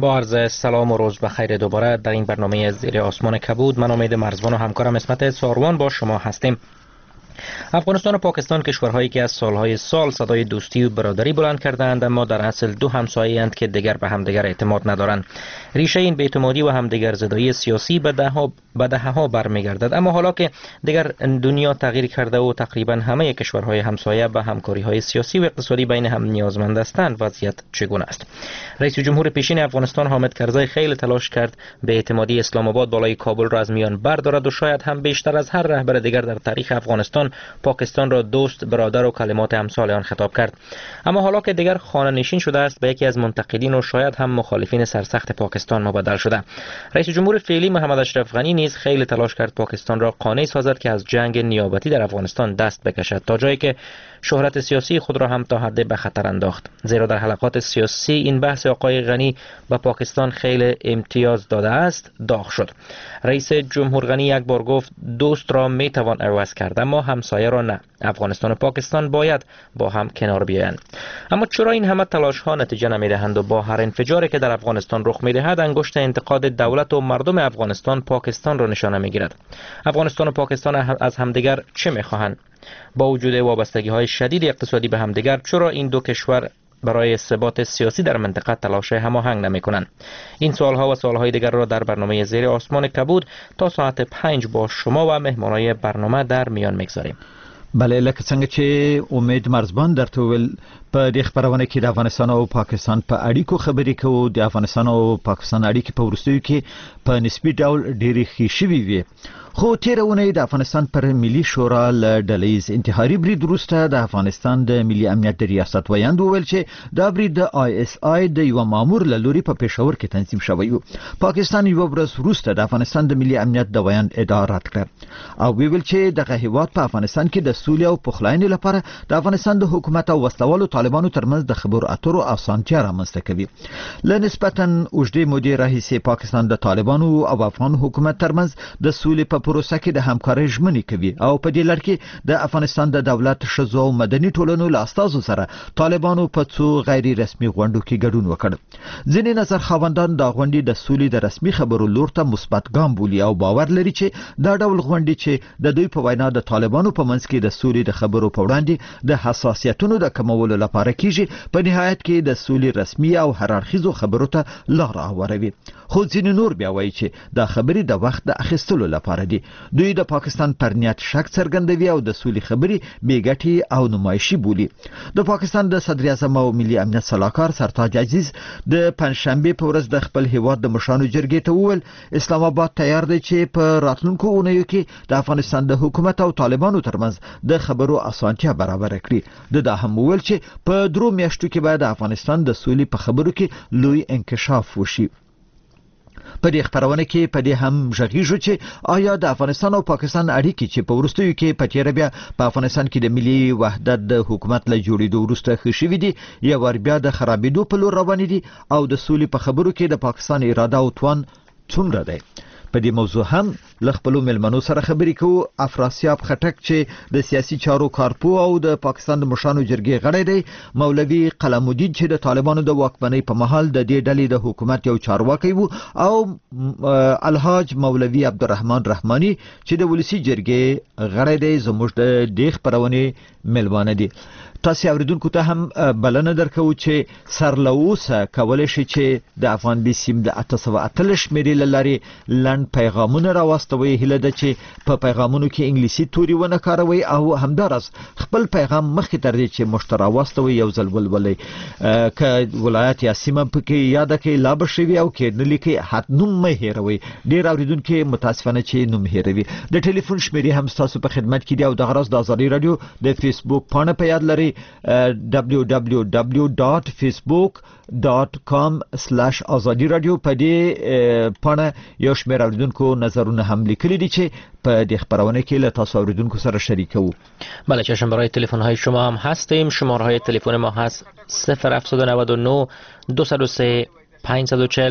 با عرض سلام و روز بخیر دوباره در این برنامه زیر آسمان کبود. من امید مرزبان و همکارم اسمت ساروان با شما هستیم. افغانستان و پاکستان کشورهایی که از سالهای سال صدای دوستی و برادری بلند کردند، اما در اصل دو همسایه‌اند که دیگر به همدیگر اعتماد ندارند. ریشه این بی‌اعتمادی و همدیگر زدایی سیاسی به دهه‌ها برمیگردد، اما حالا که دیگر دنیا تغییر کرده و تقریبا همه کشورهای همسایه به همکاری‌های سیاسی و اقتصادی بین هم نیازمند هستند، وضعیت چگونه است؟ رئیس جمهور پیشین افغانستان حامد کرزی خیلی تلاش کرد بی‌اعتمادی اسلام آباد بالای کابل را از میان بردارد و شاید هم بیشتر از هر رهبر دیگر در تاریخ افغانستان پاکستان را دوست، برادر و کلمات امثال آن خطاب کرد. اما حالا که دیگر خانه نشین شده است، به یکی از منتقدین و شاید هم مخالفین سرسخت پاکستان مبدل شده. رئیس جمهور فعلی محمد اشرف غنی نیز خیلی تلاش کرد پاکستان را قانع سازد که از جنگ نیابتی در افغانستان دست بکشد، تا جایی که شهرت سیاسی خود را هم تا حد به خطر انداخت. زیرا در حلقات سیاسی این بحث آقای غنی به پاکستان خیلی امتیاز داده است داغ شد. رئیس جمهور غنی یک بار گفت دوست را می توان عوض کرد، اما همسایه را نه. افغانستان و پاکستان باید با هم کنار بیایند. اما چرا این همه تلاش ها نتیجه نمی دهند و با هر انفجاری که در افغانستان رخ می دهد انگشت انتقاد دولت و مردم افغانستان پاکستان را نشانه می گیرد؟ افغانستان و پاکستان از همدیگر چه می خواهند؟ با وجود وابستگی های شدید اقتصادی به همدیگر، چرا این دو کشور برای ثبات سیاسی در منطقه تلاش هماهنگ نمی کنند؟ این سوالها و سوالهای دیگر را در برنامه زیر آسمان کبود تا ساعت 5 با شما و مهمانای برنامه در میان میگذاریم. بله، لکه څنګه چې امید مرزبان درته ویل، په دې خبرونه کې د افغانستان او پاکستان په اړیکو خبرې کوو. د افغانستان او پاکستان اړیکې په وروستیو کې په نسبي ډول ډېرې ښې شوې وې، خو تیره اونۍ د افغانستان پر ملي شورا له ډلهیز انتحاري برید وروسته د افغانستان د ملي امنیت د ریاست ویاند وویل چې دا برید د ISI د یو مامور له لوري په پېښور کې تنظیم شوی و. پاکستان یو ورځ وروسته د افغانستان د ملي امنیت د ویاند ادعا رد کړه او ویل چې دغه هیواد په افغانستان کې د سولې او پخلاینې لپاره د افغانستان د حکومت او وسلوالو طالبانو ترمنځ د خبرو اترو اسانتیا رامنځته کوي. له نسبتا اوږدې مودې راهیسې پاکستان د طالبانو او افغان حکومت ترمنځ د سولې په پروسه کې د همکارۍ ژمنې کوي او په دې لړ کې د افغانستان د دولت ښځو او مدني ټولنو له استازو سره طالبانو په څو غیر رسمي غونډو کې ګډون وکړ. ځینې نظر خاوندان د غونډې د سولې د رسمي خبرو لور ته مثبت ګام بولي او باور لري چې دا ډول غونډې چې د دوی په وینا د طالبانو په منځ کې د سولې د خبرو په وړاندې د حساسیتونو د کمولو لپاره کیږي، په نهایت کې د سولې رسمي او هر اړخیزو خبرو ته لار هواروي. خو ځینې نور بیا وایي چې دا خبرې د وخت د اخیستلو لپاره دي. دوی د پاکستان پر نیت شک څرګندوي او د سولې خبرې بې ګټې او نمایشي بولي. د پاکستان د صدر اعظم او ملي امنیت سلاکار سرتاج عزیز د پنځشنبه په ورځ د خپل هیواد د مشرانو جرګې ته وویل اسلام آباد تیار دی چې په راتلونکو اونیو کې د افغانستان د حکومت او طالبانو ترمنځ د خبرو اسانتیا برابر کړي. دا هم وویل چې په 3 میاشتو کې باید د افغانستان د سولې په خبرو کې لوی انکشاف وشي. په دې خبرونه کې په دې هم ژغیږو چې آیا د افغانستان او پاکستان اړیکې چې په وروستیو کې په تیر بیا په افغانستان کې د ملي وحدت د حکومت له جوړېدو وروسته ښه شوي دي یا ور بیا د خرابېدو په لور روانې دي او د سولې په خبرو کې د پاکستان اراده او توان څومره دی؟ په دې موضوع هم له خپلو ملمنو سره خبرې کوو. افراسیاب خټک چې د سیاسي چارو کارپو او د پاکستان د مشرانو جرګې غړی دی، مولوي قلم الدین چې د طالبانو د واکمنۍ په مهال د دې ډلې د حکومت یو چارواکی وو، او الحاج مولوي عبدالرحمن رحماني چې د ولسی جرګې غړی دی، زموږ د دې خبرونې ملوانه دي. تاسو اوریدونکو ته هم بلنه درکو چې سرلوسه کولای شي چې د افغان بي سیم د 808 شمیرې لاري لند پیغامونه راوستوي. هله ده چې په پیغامونو کې انګلیسي توري ونه کاروي او همدارس خپل پیغام مخکې تر دې چې مشترا واستوي یو ځل ولولي ک ولایت یا سیمه پکې یاد کې لا بشوي او کې نه لیکي حت نوم مې هیروي. ډیر اوریدونکو متاسفانه چې نوم هیروي. د ټلیفون شمیرې هم تاسو په خدمت کې دی او د غرض د ازادي رادیو د فیسبوک پاڼه په یاد لري www.facebook.com/azadi radio. په دې پاڼه یو شمېر اوریدونکو نظرونه هم لیکلي دي چې په دې خبرونه کې له تاسو اوریدونکو سره شریکو. بله چشم، برای تلفن های شما هم هستیم. شماره های تلفن ما هست 0799 203 540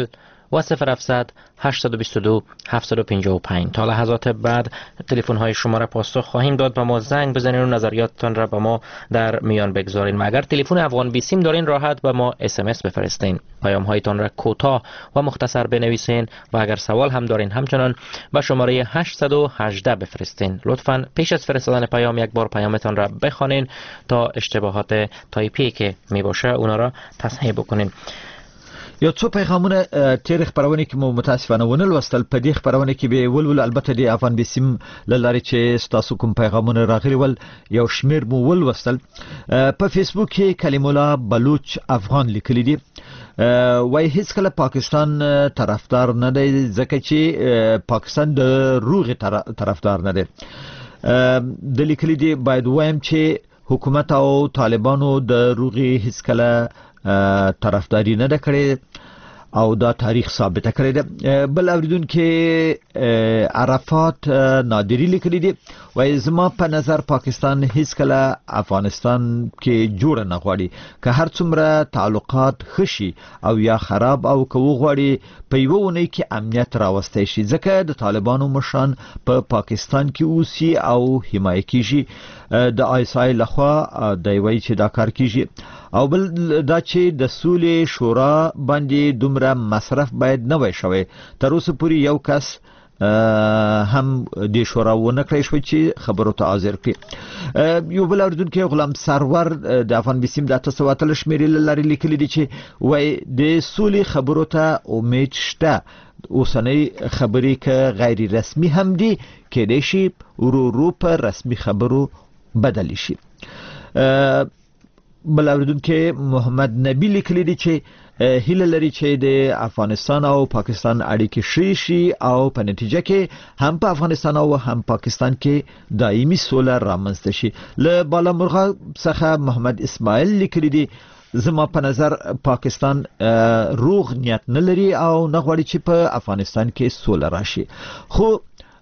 و 0700 822 755. تا لحظات بعد تلفن های شما را پاسخ خواهیم داد. به ما زنگ بزنید و نظریاتتان را به ما در میان بگذارین. اگر تلفن افغان بی سیم دارین راحت به ما SMS بفرستین. پیام هایتان را کوتاه و مختصر بنویسین و اگر سوال هم دارین همچنان به شماره 818 بفرستین. لطفاً پیش از فرستادن پیام یک بار پیامتان را بخوانین تا اشتباهات تایپی که می باشه اونا را تصحیح بکنین. یو څو پیغامونه تیر خبرونه کې مو متاسفانه ونه لوستل. په دې خبرونه کې به ولول البته د افغان بسیم لاري چې تاسو کوم پیغامونه راغلي ول یو شمیر مو ولوستل. په فیسبوک کې کلیم الله بلوچ افغان لیکلي دي وای هیڅ کله پاکستان طرفدار نه دی ځکه چې پاکستان د روغ طرفدار نه دی. د لیکلي دي باید وایم چې حکومت او طالبانو د روغي هیڅ کله طرفداري نه کړې او دا تاریخ ثابت کړی دی. بل اوریدون کې عرفات نادری لیکلی دی وای زما په نظر پاکستان هیڅ کله افغانستان کې جوړ نه غواړي که هر څومره تعلقات خشي او یا خراب او که غواړي په یو ونی کې امنیت راوستي شي ځکه د طالبانو مشران په پاکستان کې اوسي او حمایت کیږي د آیسای لخوا د وی چې دا کار کیږي او بل دا چې د سولې شورا باندې دومره مصرف باید نه وای شوی. تر اوسه پورې یو کس هم د شورا ونه کړی شو چې خبرو ته حاضر کړي. یو بل اردوونکو غلام سرور د افغان بسیم د تاسو وتل شمیرې لري لیکلي دي چې وای د سولې خبرو ته امید شته. اوسنۍ خبرې که غیر رسمي هم دي کېدای شي ورو په رسمي خبرو بدل شي. بل اوریدونکو محمد نبی لیکلی دی چې هیله لري چې د افغانستان او پاکستان اړیکې ښې شي او په نتیجه کې هم په افغانستان او هم پاکستان کې دایمي سوله رامنځته شي. له بالامرغه څخه محمد اسماعیل لیکلی دی زما په نظر پاکستان روغ نیت نه لري او نه غواړي چې په افغانستان کې سوله راشي. خو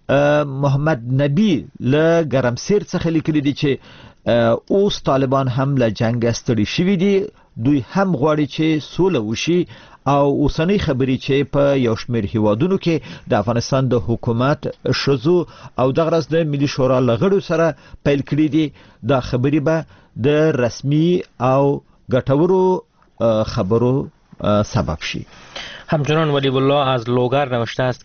محمد نبی له ګرمسیر څخه لیکلی دی چې اوس طالبان هم له جنگ ستړي شوي دي. دوی هم غواړي چې سوله وشي او اوسنۍ خبرې چې په یو شمېر هیوادونو کې د افغانستان د حکومت شزو او د غرض د ملي شورا لغړو سره پیل کړي دي دا خبرې به د رسمي او ګټورو خبرو سبب شي. همچنان ولی الله از لوگر نوشته است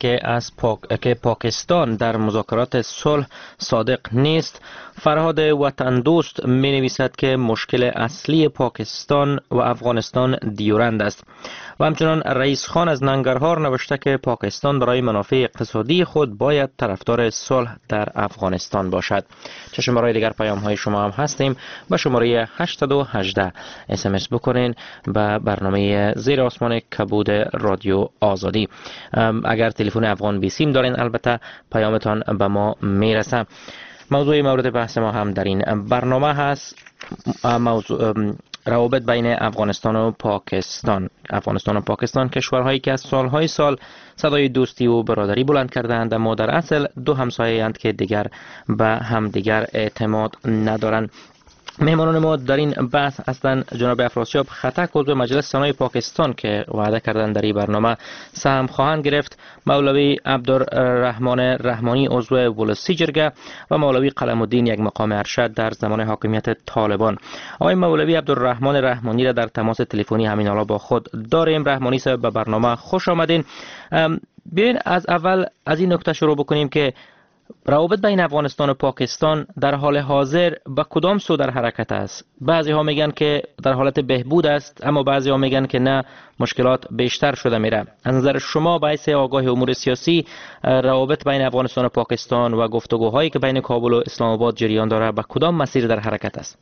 که پاکستان در مذاکرات صلح صادق نیست. فرهاد وطن دوست می نویسد که مشکل اصلی پاکستان و افغانستان دیورند است. و همچنان رئیس خان از ننگرهار نوشته که پاکستان برای منافع اقتصادی خود باید طرفدار صلح در افغانستان باشد. چه شماره دیگر پیام های شما هم هستیم. به شماره 818 SMS بکنین به برنامه زیر آسمان کبود رادیو آزادی. اگر تلفن افغان بی سیم دارین البته پیامتان به ما میرسه. موضوع مورد بحث ما هم در این برنامه هست موضوع روابط بین افغانستان و پاکستان. افغانستان و پاکستان کشورهایی که از سالهای سال صدای دوستی و برادری بلند کردند اما در اصل دو همسایه اند که دیگر به همدیگر اعتماد ندارند. مهمانان ما در این بحث هستند جناب افراسیاب خطک عضو مجلس سنای پاکستان که وعده کردند در این برنامه سهم خواهند گرفت، مولوی عبدالرحمن رحمانی عضو ولسی جرگه و مولوی قلم الدین یک مقام ارشد در زمان حاکمیت طالبان. آقای مولوی عبدالرحمن رحمانی را در تماس تلفنی همین حالا با خود داریم. رحمانی صاحب به برنامه خوش آمدین. بیاین از اول از این نکته شروع بکنیم که روابط بین افغانستان و پاکستان در حال حاضر به کدام سو در حرکت است؟ بعضی ها میگن که در حالت بهبود است اما بعضی ها میگن که نه مشکلات بیشتر شده میره. از نظر شما باعث آگاه امور سیاسی روابط بین افغانستان و پاکستان و گفتگوهایی که بین کابل و اسلام آباد جریان داره به کدام مسیر در حرکت است؟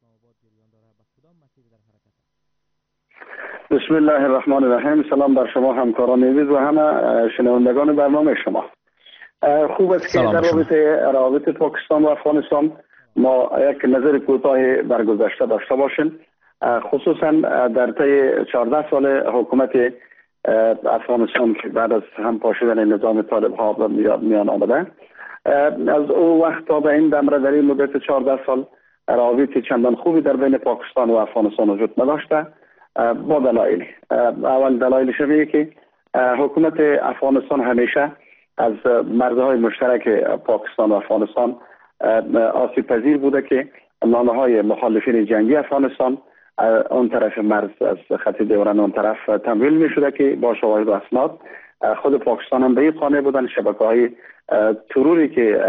بسم الله الرحمن الرحیم. سلام بر شما همکاران عزیز و همه شنوندگان برنامه شما. خوب است که در روابط پاکستان و افغانستان ما یک نظر کوتاه برگذشته داشته باشیم، خصوصا در طی 14 سال حکومت افغانستان که بعد از هم پاشیدن نظام طالب ها به میان آمده. از او وقت تا به این دم در این مدت 14 سال روابط چندان خوبی در بین پاکستان و افغانستان وجود نداشته با دلایل. اول دلایل شبیه که حکومت افغانستان همیشه از مرزهای مشترک پاکستان و افغانستان آسیب پذیر بوده که نامه‌های مخالفین جنگی افغانستان اون طرف مرز از خط دوران اون طرف تمویل می شده که با شواهد و اسناد خود پاکستان هم به این قانع بودن. شبکه‌های تروری که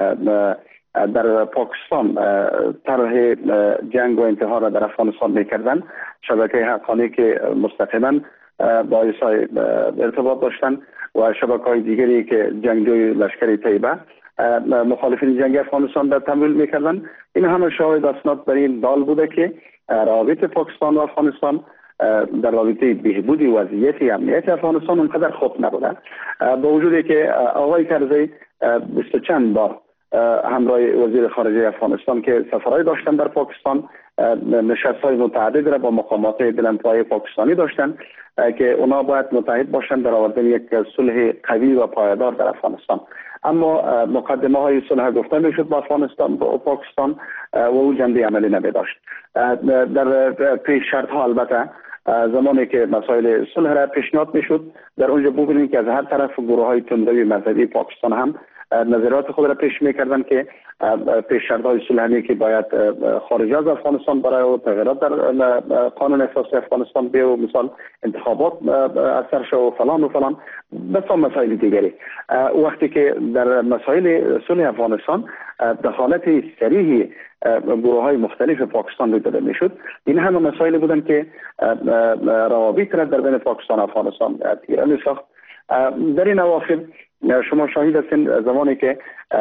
در پاکستان طرح جنگ و انتحار را در افغانستان میکردن، شبکه حقانی که مستقیما با ایسای ارتباط داشتن و شبکه‌های دیگری که جنگجوی لشکر طیبه مخالفین جنگ افغانستان در تمویل میکردن، این همه شاهد اسناد بر این دال بوده که روابط پاکستان و افغانستان در رابطه بهبود وضعیت امنیت افغانستان اونقدر خوب نبوده. با وجودی که آقای کرزی 20 چند بار همراه وزیر خارجه افغانستان که سفرهای داشتن در پاکستان، نشست‌های متعدد را با مقامات دلنپای پاکستانی داشتن که اونا باید متحد باشن در آوردن یک صلح قوی و پایدار در افغانستان. اما مقدمه های صلح گفته میشد با افغانستان و پاکستان و او جنبه عملی نمی داشت. در پیش شرط ها البته زمانی که مسائل صلح را پیشنهاد میشد، در اونجا ببینید که از هر طرف گروه های تندروی مذهبی پاکستان هم نظرات خود را پیش میکردن که پیش شرط های صلحی که باید خارج از افغانستان برای تغییرات در قانون اساسی افغانستان به و مثال انتخابات اثر شو و فلان بسیار مسائل دیگری. وقتی که در مسائل صلح افغانستان دخالت صریح گروه های مختلف پاکستان داده میشد، این همه مسائل بودن که روابط را در بین پاکستان و افغانستان تیره میساخت. در این اواخر شما شاهد هستین زمانی که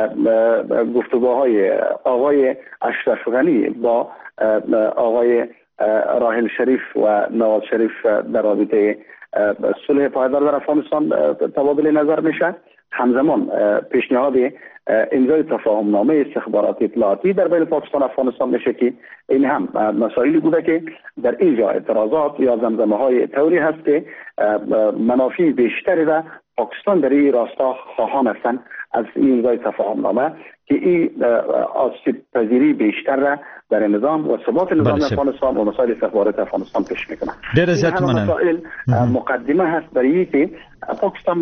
گفتگوهای آقای اشرف غنی با آقای راحل شریف و نواز شریف در رابطه صلح پایدار در افغانستان تبادل نظر میشه، همزمان پیشنهاد امضای تفاهم نامه استخباراتی اطلاعاتی در بین پاکستان و افغانستان میشه که این هم مسائلی بوده که در اینجا اعتراضات یا زمزمه های طوری هست که منافع بیشتری را پاکستان در این راستا خواهان هستند از این امضای تفاهم نامه که این آسیب پذیری بیشتر را در نظام و ثبات نظام افغانستان و مسائل استخبارات افغانستان پیش میکنه. این مسائل مقدمه هست برای که پاکستان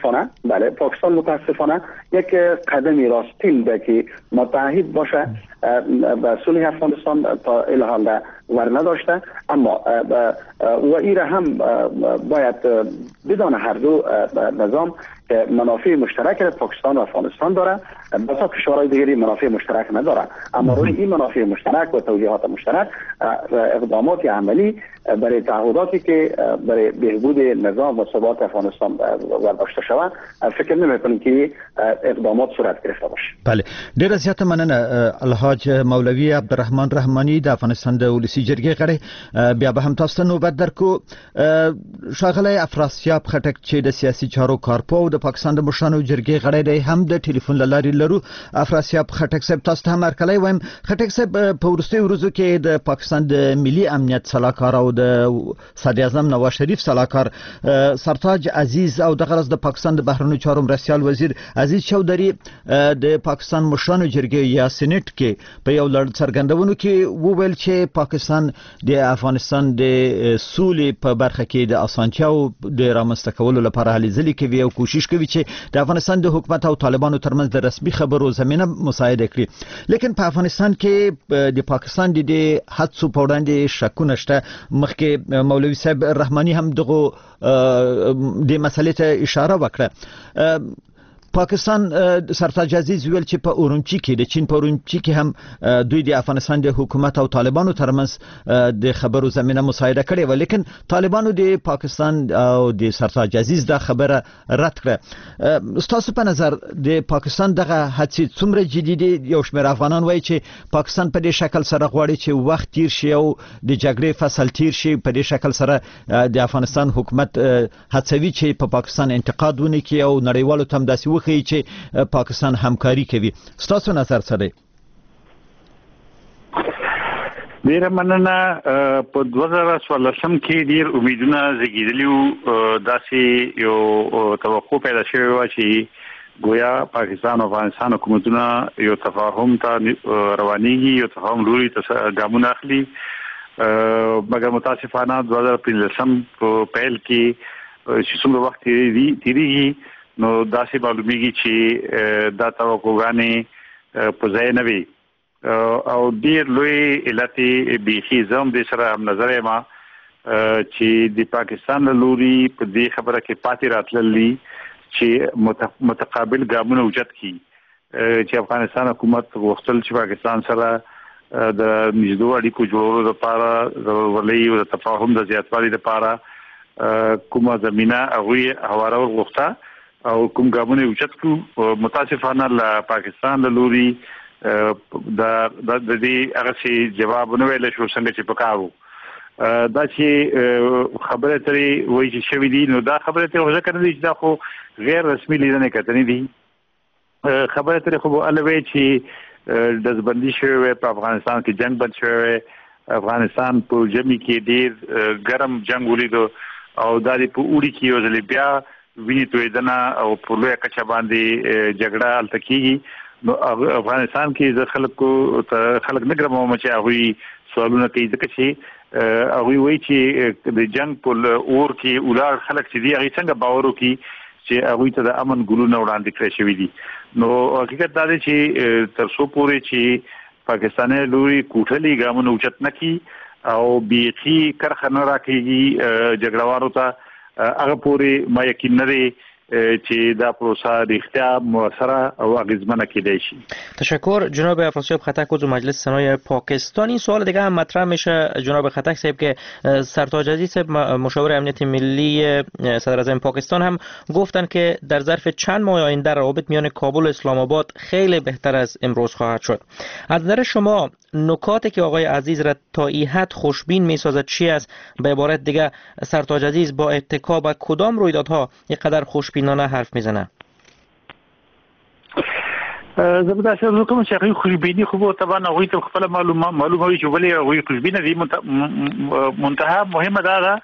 متاسفانه یک قدمی راستین به که متحد باشه به صلح افغانستان تا الحال ور نداشته، اما و ایره هم باید بدان هر دو نظام منافع مشترک پاکستان و افغانستان داره، بسیار کشورهای دیگری منافع مشترک نداره، اما روی این منافع مشترک و توجیهات مشترک اقدامات عملی برای تعهداتی که برای بهبود نظام و ثبات افغانستان برداشته شود فکر نمی‌کنم که اقدامات صورت گرفته باشه. بله، ډیر زیاته مننه الحاج مولوی عبدالرحمن رحمانی د افغانستان د ولسی جرګې غړي. بیا به هم تاسو ته نوبت درکو. ښاغلی افراسیاب خټک چې د سیاسي چارو کارپو د پاکستان د مشرانو جرګې غړی دی، هم د ټلیفون له لارې لرو. افراسیاب خټک صاحب، تاسو ته هم هرکلی وایم. خټک صاحب، په وروستیو ورځو کې د پاکستان د ملي امنیت سلاکار او د صدر اعظم نواز شریف سلاکار سرتاج عزیز او دغه د پاکستان د بهرنیو چارو مرستیال وزیر عزیز چودري د پاکستان مشرانو جرګې یا سېنات کې په یو لړ څرګندونو کې وویل چې پاکستان د افغانستان د سولې په برخه کې د اسانتیاو د رامنځته کولو لپاره هلې ځلې کوي او کوشش کوي چې د افغانستان د حکومت او طالبانو ترمنځ د رسمي خبرو زمينه مساعده کړي. لیکن په افغانستان کې د پاکستان د هڅو په وړاندې شکونه شته. مخکې مولوي صاحب رحماني هم دغه د مسلې ته اشاره وکړه. پاکستان سرتاج عزیز ویل چې په اورمچی کې د چین په اورمچی کې هم دوی د افغانستان د حکومت او طالبانو ترمنځ د خبرو زمينه مساعده کړې و، لیکن طالبانو د پاکستان او د سرتاج عزیز دا خبره رد کړه. ستاسو په نظر د پاکستان دغه هڅې څومره جدي دي؟ یو شمېر افغانان وایي چې پاکستان په دې شکل سره غواړي چې وخت تیر شي او د جګړې فصل تیر شي، په دې شکل سره د افغانستان حکومت هڅوي چې په پاکستان انتقاد ونکړي او نړیوالو ته هم داسې وخی چې پاکستان همکاري کوي. ستاسو نظر څه دی؟ ډیره مننه. په 2014 کې ډیر امیدونه زیږیدلی داسې یو توقع پیدا شوی و چې گویا پاکستان او افغانستان حکومتونه یو تفاهم ته روانيږي، یو تفاهم لوري ته ګامونه اخلي، مګر متاسفانه 2015 په پیل کې چې څومره وخت تیریږي نو داسې معلومیږي چې دا توقعګانې په ځای نه وي او ډیر لوی علت بیخي زم د سره هم نظر ما چې د پاکستان لوري په دې خبره کې پاتې راتللی چې متقابل ګامونه اوچت کی چې افغانستان حکومت غوښتل چې پاکستان سره د نږدې اړیکو جوړولو لپاره د ولې او د تفاهم د زیاتوالي لپاره کومه زمينه هغه حواله وغوښته او کوم ګامونه اوچت کو متاسفانه له پاکستان لوري دا د دې هغه سي جواب نه ویل شو څنګه چې پکاو دا چې خبره ترې وایي چې شوی دي نو دا خبره ته ځکه نه دي چې دا خو غیر رسمي لیدنه کتنې دي خبره ترې خو الوی چې د ځبندي شوی په افغانستان کې جنگ بند شوی افغانستان په جمی کې ډیر ګرم جنگ ولید او دا په اوړي کې یو ځل بیا ویني تویدنه او په لوی کچا باندې جګړه التکیږي نو افغانستان کې د خلک نه ګرمو چې هغه سوالونه کوي ځکه چې هغه وایي چې د جنگ په اور کې اولاد خلک چې دی هغه څنګه باور وکړي چې هغه ته د امن ګلونه وړاندې کړی شوی دي نو حقیقت دا دی چې تر څو پورې چې پاکستاني لوري کوټلي ګامونه اوچت نکي او بیخي کرخه نه راکېږي جګړوارو ته هغه پورې ما یقین نه دی چې دا پروسه د اختیار موثره او اغیزمنه کیدای شي. تشکر جناب افراسیاب خطک عضو مجلس سنای پاکستان. این سوال دیگه هم مطرح میشه جناب خطک صاحب که سرتاج عزیز صاحب مشاور امنیت ملی صدر اعظم پاکستان هم گفتن که در ظرف چند ماه آینده روابط میان کابل و اسلام آباد خیلی بهتر از امروز خواهد شد. از نظر شما نکاتی که آقای عزیز را تا این حد خوشبین میسازد چی است؟ به عبارت دیگه سرتاج عزیز با اتکا به کدام رویدادها اینقدر خوشبینانه حرف میزنه؟ زبده شروع کوم چې هغه خوشبینی خو طبعا هغه ته خپل معلومه وي چې ولې هغه خوشبینه دي منتها مهمه ده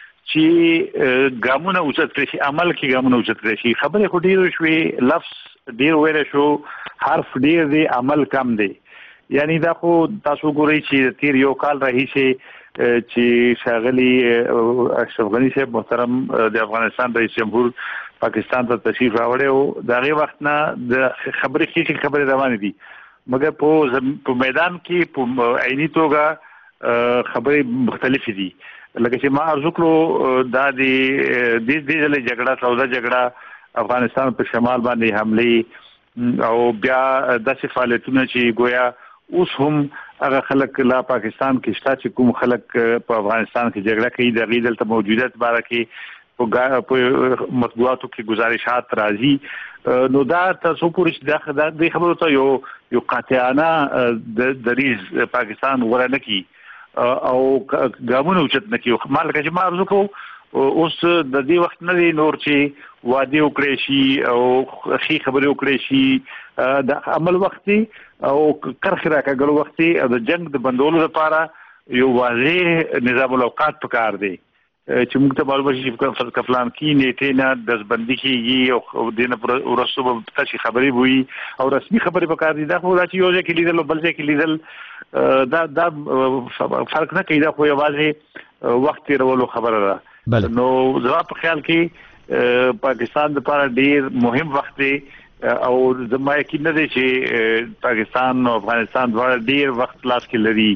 چې ګامونه اوچت کړي شي عمل کې ګامونه اوچت کړي شي خبره خو ډیر شوي لفظ ډیر ویل شو حرف ډیر دی عمل کم دی یعنی دا خو تاسو ګورئ چې تیر یو کال راهیسي چې شاغلی اشرف غنی صاحب محترم د افغانستان رئیس جمهور پاکستان ته تشریف راوړی او دغه وخت نه د خبرې کې خبرې روانې دي مګر په میدان کې په عیني توګه خبرې مختلف دي لکه چې ما ارزو کړو دا د دې جګړه سودا جګړه افغانستان په شمال باندې حمله او بیا د فعالیتونو چې گویا اوس هم هغه خلک لا پاکستان کې شته چې کوم خلک په افغانستان کې جګړه کوي د غیدل ته موجودیت باره کې په مطبوعاتو کې گزارشات راځي نو دا تاسو پورې د خبرو ته یو قاطعانه د دریز پاکستان ورنه کی او ګامونه اوچت نه کی مال کې ما ارزو کو اوس د دې وخت نه دی نور چې وادي وکړي شي او خي خبرې وکړي شي د عمل وختي او کرخ راکګل وختي د جنگ د بندولو لپاره یو واضح نظام الاوقات پکار دی چې موږ ته معلومه شي چې کفلان کې نیټه نه د ځبندي کېږي او دینه ورسره به تاسو خبرې وي او رسمي خبرې پکار دي دا خو چې یو ځکه لیدل بل ځکه لیدل دا فرق نه کوي دا خو یوازې وخت تیرولو خبره ده نو زما په خیال کې پاکستان لپاره ډیر مهم وخت دی او زما یقین نه دی چې پاکستان او افغانستان دواړه ډیر وخت لاس کې لري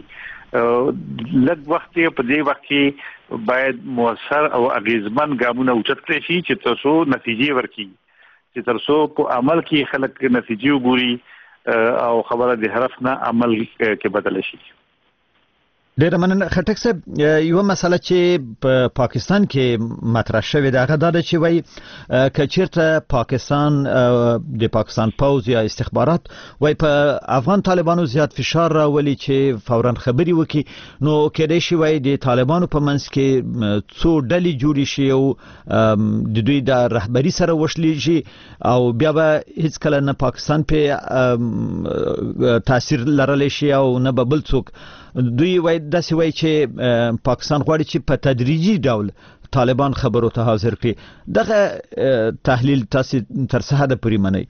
لږ وخت په دې وخت کې باید موثر او اغیزمن ګامونه اوچت کړي شي چې تاسو نتیجې ورکړي چې تاسو په عمل کې خلک نتیجې وګوري او خبره د حرف نه عمل کې بدل شي ډیر مننه خټک صاحب یو مسله چې په پاکستان کې مطرح شوې ده هغه دا چې وای کچیرته پاکستان د پاکستان پوز یا استخبارات وای په افغان طالبانو زیات فشار راولي چې فورا خبري وکي نو کېدای شي وای د طالبانو په منځ کې څو ډلې جوړې شي او د دوی د رهبری سره وشلې شي او بیا به هیڅ کله نه پاکستان په تاثیر لرلی شي او نه بل څوک دوی وای داسې وای چې پاکستان غواړي چې په تدریجي ډول طالبان خبرو ته حاضر کړي دغه تحلیل تاسو تر څه حد پورې منئ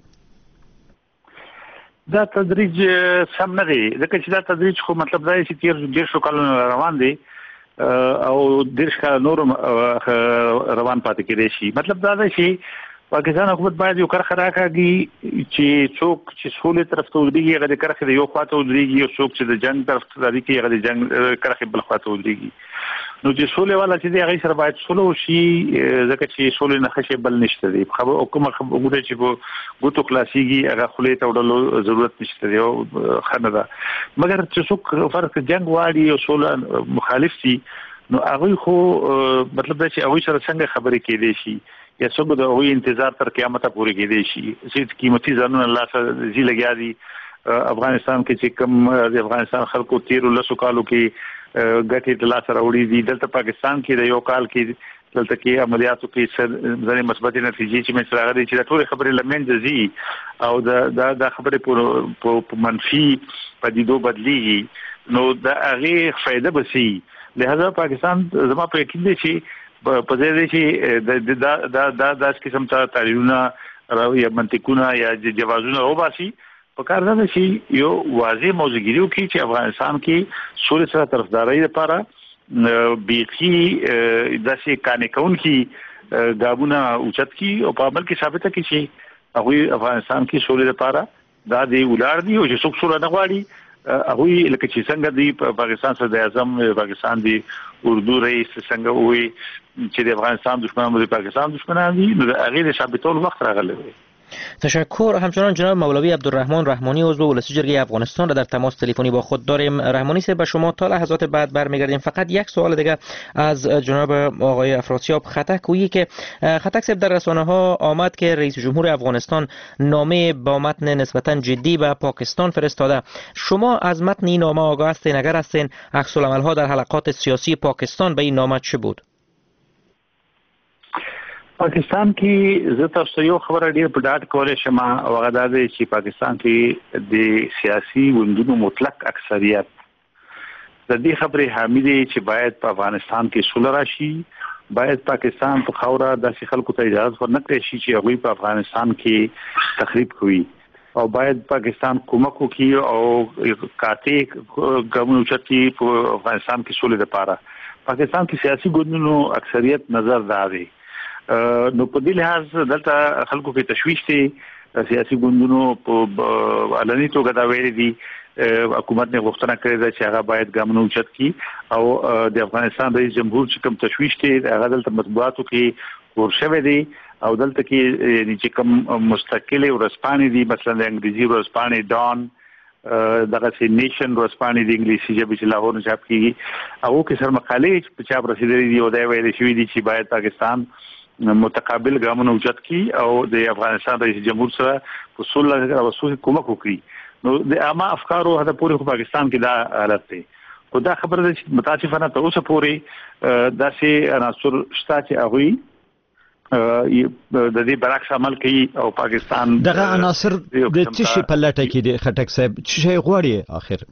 دا تدریج سم نه دی ځکه چې دا تدریج خو مطلب دا چې تیر ډیر شو کلونه روان دي او دیرش کال نور روان پاتې کېدې شي. مطلب دا دی چې پاکستان حکومت باید یو کرخه راکاږي چې څوک چې سولې طرف ته ودرېږي هغه د کرخې د یو خواته ودرېږي، او څوک چې د جنگ طرف ته ودرېږي هغه د جنگ کرخې بل خواته ودرېږي. نو چې سولې والا چې دی هغه سره باید سولې وشي، ځکه چې سولې نه خشه بل نشته دی. خبر کومه خبره چې په ګوتو خلاصيږي هغه خولې ته وړلو ضرورت نشته دی او خنه ده. مګر چې څوک فرق جنگ واړي او سولې مخالف دي، نو هغه خو مطلب دا چې هغه سره څنګه خبرې کېدې شي یا څنګه د هغوی انتظار تر قیامت پورې کېدې شي. چې قیمتي ځانونه الله سره زی لګیا دي. افغانستان کې چې کوم د افغانستان خلکو 13 کالو کې ګټې د لاسه راوړي دي، دلته پاکستان کې د یو کال کې دلته کې عملیاتو کې ځنې مثبت نتیجې چې مې راغلي چې ټول خبرې لمنځه ځي او دا خبرې په منفي پدیدو بدلیږي، نو دا هغه فائدہ بسي. لہذا پاکستان زما په یقین دي چې په دې دي چې دا قسم ته تعلیمونه یا منطقونه یا جوازونه وباسي. په کار ده چې یو واضح موضوعګریو کې چې افغانستان کې سولې سره طرفداري لپاره بیخي داسې کانکون کې غابونه اوچت کی او په عمل کې ثابته کی چې هغه افغانستان کې سولې لپاره دا دی ولار دی او چې څوک سولې نه غواړي هغه لکه چې څنګه دی پاکستان صدر اعظم پاکستان دی اردو رئیس څنګه وي چې د افغانستان دشمنان د پاکستان دشمنان دي، نو هغه د ثابتول وخت راغلی دی. تشکر. همچنان جناب مولوی عبدالرحمن رحمانی عضو ولسی جرگه افغانستان را در تماس تلفنی با خود داریم. رحمانی صاحب به شما تا لحظات بعد برمیگردیم. فقط یک سوال دیگه از جناب آقای افراسیاب خطک گویی که خطک صاحب در رسانه ها آمد که رئیس جمهور افغانستان نامه با متن نسبتا جدی به پاکستان فرستاده. شما از متن این نامه آگاه هستین؟ اگر هستین عکس العمل ها در حلقات سیاسی پاکستان به این نامه چه بود؟ پاکستان کې زه تاسو ته یو خبره ډیر په ډاډ کولای شم او هغه دا دی چې پاکستان کې د سیاسي ګوندونو مطلق اکثریت د دې خبرې حامی دي چې باید په افغانستان کې سوله راشي، باید پاکستان په خوره داسې خلکو ته اجازه ورنکړي شي چې هغوی په افغانستان کې تخریب کوي، او باید پاکستان کومک وکړي او کاته ګامونه اوچتي په افغانستان کې سولې لپاره. پاکستان کې سیاسي ګوندونو اکثریت نظر دا دی. نو په دې لحاظ دلته خلکو کې تشویش دي، سیاسي ګوندونو په علني توګه دا ویلي دي حکومت نه غوښتنه کړې ده چې هغه باید ګامونه اوچت کړي او د افغانستان رئیس جمهور چې کوم تشویش دي هغه دلته مطبوعاتو کې ور شوی دي او دلته کې چې کوم مستقله ورسپانې دي، مثلا د انګریزي ورسپانې ډان دغه سي نیشن ورسپانې د انګلیسي ژبې چې لاهور نه چاپ کیږي هغه کې سر مقالې په چاپ رسیدلې دي او دا ویل شوی دي چې باید پاکستان متقابل ګامونه اوچت کی او د افغانستان رئیس جمهور سره په صلح او وسوسه کومک وکړي. نو د عامه افکارو هدا پوری پاکستان کې دا حالت دی. خو دا خبره ده چې متاسفانه ته اوسه پوری داسې عناصر شته چې هغه د دې برعکس عمل کوي او پاکستان دغه عناصر د تشي په لټه کې دي. خټک صاحب څه شي غواړي اخر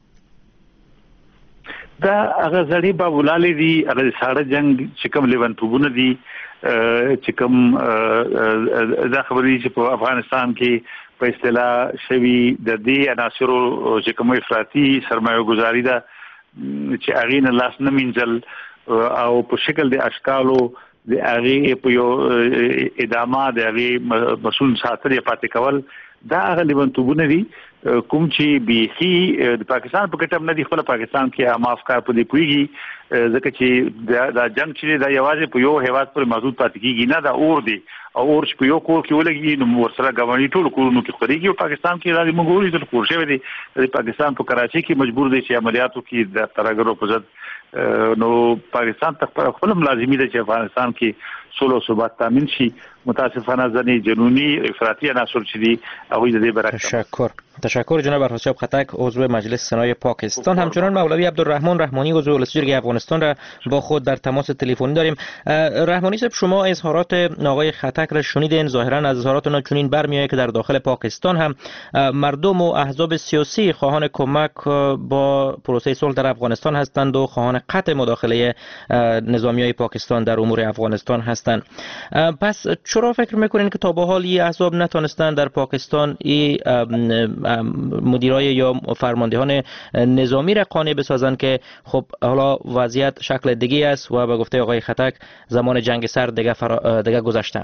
دا هغه ځړې په ولالې دي، هغه ساړه جنگ چې کوم لیونتوبونه دي چې کوم دا خبرې چې په افغانستان کې په اصطلاح شوی د دې عناصرو چې کوم افراطي سرمایه گذاري ده چې هغه نه لاس نه منځل او په شکل د اشکالو د هغه په یو ادامه د هغه مسؤل ساتل یا پاتې کول، دا هغه لیونتوبونه دي کوم چې بیخي د پاکستان په کټم نه دی. خپل پاکستان کې عام افکار په دې کوي ځکه چې دا جنگ چې دا یوازې په یو هیواد پر محدود پاتې کیږي نه، دا اور دی او اور چې په یو کور کې ولګي نو ورسره غوړي ټول کورونو کې خوريږي او پاکستان کې راځي موږ ورته کور شوی دی. د پاکستان په کراچي کې مجبور دی چې عملیاتو کې د ترګرو په ضد نو پاکستان ته خپل لازمي دی چې افغانستان کې سولو ثبات تامین شي. متاسفانه ځنې جنونی افراطی عناصر چې دي هغه د دې برعکس. تشکر جناب افراسیاب خطک عضو مجلس سنای پاکستان. همچنان مولوی عبدالرحمن رحمانی عضو ولسی جرگه افغانستان را با خود در تماس تلفنی داریم. رحمانی صاحب شما اظهارات آقای خطک را شنیدین، ظاهرا از اظهاراتون چنین برمیآید که در داخل پاکستان هم مردم و احزاب سیاسی خواهان کمک با پروسه صلح در افغانستان هستند و خواهان قطع مداخله نظامیای پاکستان در امور افغانستان هستند. پس شورا فکر میکنین که تا به حال این احزاب نتونستن در پاکستان این مدیرای یا فرماندهان نظامی را قانع بسازن که خب حالا وضعیت شکل دیگه است و به گفته آقای خطک زمان جنگ سرد دیگه گذشته؟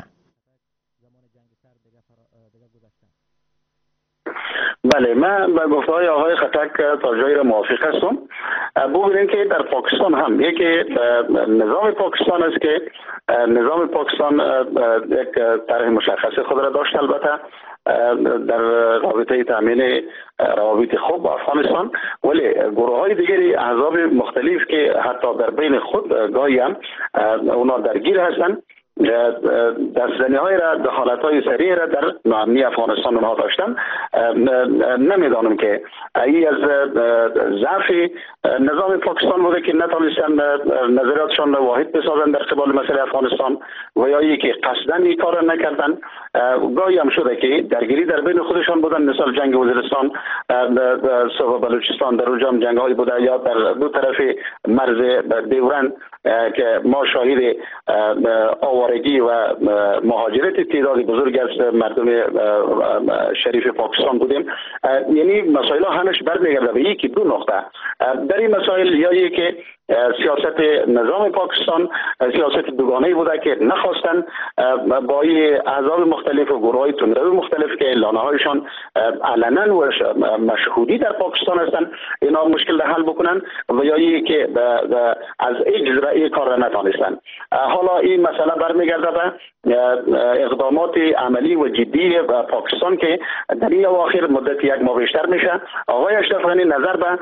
بله، من به گفته‌های آقای خطک تا جایی را موافق هستم. ببینید که در پاکستان هم یکی نظام پاکستان است که نظام پاکستان یک طرح مشخص خود را داشت، البته در رابطه تامین روابط خوب با افغانستان، ولی گروه های دیگری احزاب مختلف که حتی در بین خود گاهی هم اونا درگیر هستند، دستزنی های را، دخالت های سریع را در ناامنی افغانستان اونها داشتن. نمیدانم که ای از ضعف نظام پاکستان بوده که نتونستن نظریاتشان را واحد بسازن در قبال مسئله افغانستان و یا ای که قصدن این کار را نکردن. گاهی هم شده که درگیری در بین خودشان بودن، مثال جنگ وزیرستان صوبه بلوچستان در اونجا جنگ های بوده، یا در دو طرف مرز دیورن که ما شاهد آوارگی و مهاجرت تعداد بزرگ از مردم شریف پاکستان بودیم. یعنی مسائل همش برمیگرده به یکی دو نقطه. در این مسائل یا یکی سیاست نظام پاکستان سیاست دوگانه‌ای بوده که نخواستن با احزاب مختلف و گروه‌های تندرو مختلف که لانه‌هایشان علنا و مشهودی در پاکستان هستند اینا مشکل حل بکنن و یا ای که از اجرای کار را نتونستن. حالا این مسئله برمیگرده به اقدامات عملی و جدی پاکستان که در این اواخر مدت یک ماه بیشتر میشه. آقای اشرف غنی نظر به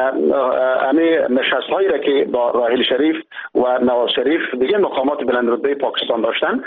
همین نشست‌هایی را که با راحیل شریف و نواز شریف دیگه مقامات بلند رتبه پاکستان داشتن،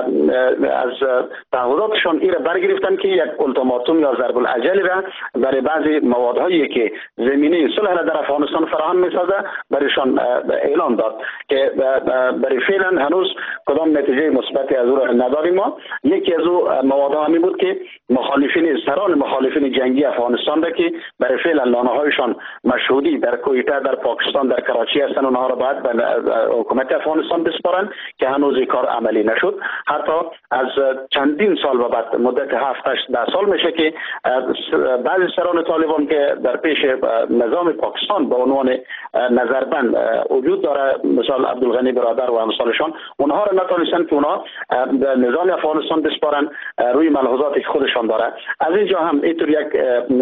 از تعهداتشان این را برگرفتن که یک التیماتوم یا ضرب الاجل را برای بعضی موادهایی که زمینه صلح را در افغانستان فراهم میسازه برایشان اعلام داد که برای فعلا هنوز کدام نتیجه مثبتی از او را نداریم. ما یکی از او موادها همین بود که سران مخالفین جنگی افغانستان را که برای فعلا لانه‌هایشان مشهودی در کویته در پاکستان در کراچی هستن، اونها را باید به حکومت افغانستان بسپارن که هنوز این کار عملی نشد. حتی از چندین سال و بعد مدت 7-8 سال میشه که بعضی سران طالبان که در پیش نظام پاکستان به عنوان نظربند وجود داره، مثال عبدالغنی برادر و امثالشان، اونها را نتونستن که اونها نظام افغانستان بسپارن روی ملحوظات خودشان داره. از اینجا هم اینطور یک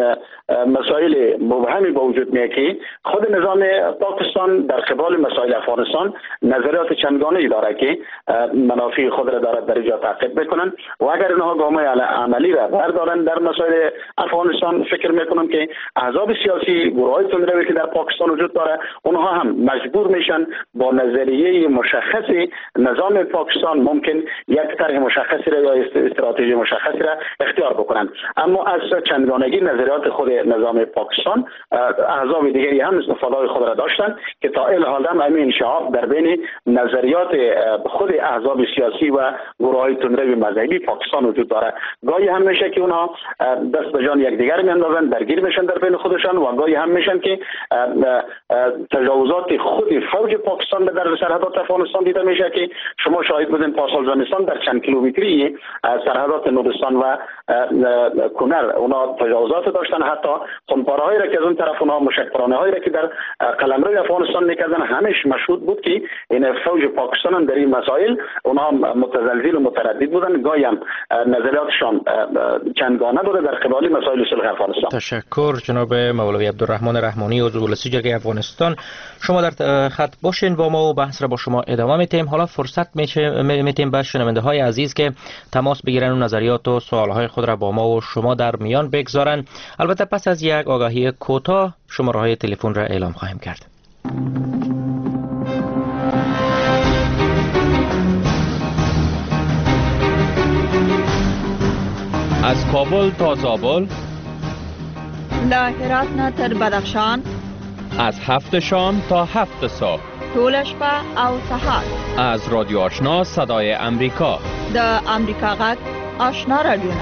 مسائل مبهمی با وجود میاد که خود نظام پاکستان در قبال مسائل افغانستان نظریات چندگانه‌ای داره که منافع خود را دارد در اینجا تعقیب میکنن و اگر اینها گام‌های عملی را بردارن در مسائل افغانستان، فکر میکنم که احزاب سیاسی، گروه‌های تندروی که در پاکستان وجود داره، اونها هم مجبور میشن با نظریه مشخصی نظام پاکستان ممکن یک طرح مشخصی را یا استراتژی مشخصی را اختیار بکنن. اما از چندگانگی نظریات خود نظام پاکستان احزاب دیگری هم استفاده خود را داشتن که تا الحال هم همین شعاب در بین نظریات خود احزاب سیاسی و گروه‌های تندروی مذهبی پاکستان وجود داره. گاهی هم میشه که اونها دست به جان یکدیگر میاندازن، درگیر میشن در بین خودشان و گاهی هم میشن که تجاوزات خود فوج پاکستان در سرحدات افغانستان دیده میشه که شما شاهد بودین پاسال زمستان در چند کیلومتری سرحدات نورستان و کنر اونا تجاوزات داشتن، حتی خونپاره‌هایی را که از اون طرف اونها مشکلانه‌هایی را که در قلمرو افغانستان میکردن همش مشهود بود که این فوج پاکستان هم در این مسائل اونها متزلزل و متردد بودن. گاهی هم نظریاتشان چندگانه بوده در قبال مسائل صلح افغانستان. تشکر جناب مولوی عبدالرحمن رحمانی عضو مجلس جرگه افغانستان. شما در خط باشین با ما و بحث را با شما ادامه میتیم. حالا فرصت میتیم به شنونده های عزیز که تماس بگیرن و نظریات و سوالهای خود را با ما و شما در میان بگذارن. البته پس از یک آگاهی کوتاه شماره های تلفن را اعلام خواهیم کرد. از کابل تا زابل، له هرات نه تر بدخشان، از 7 شام تا 7 صبح، ټول شپه او سهار، از رادیو آشنا صدای امریکا، د امریکا غږ آشنا رادیو.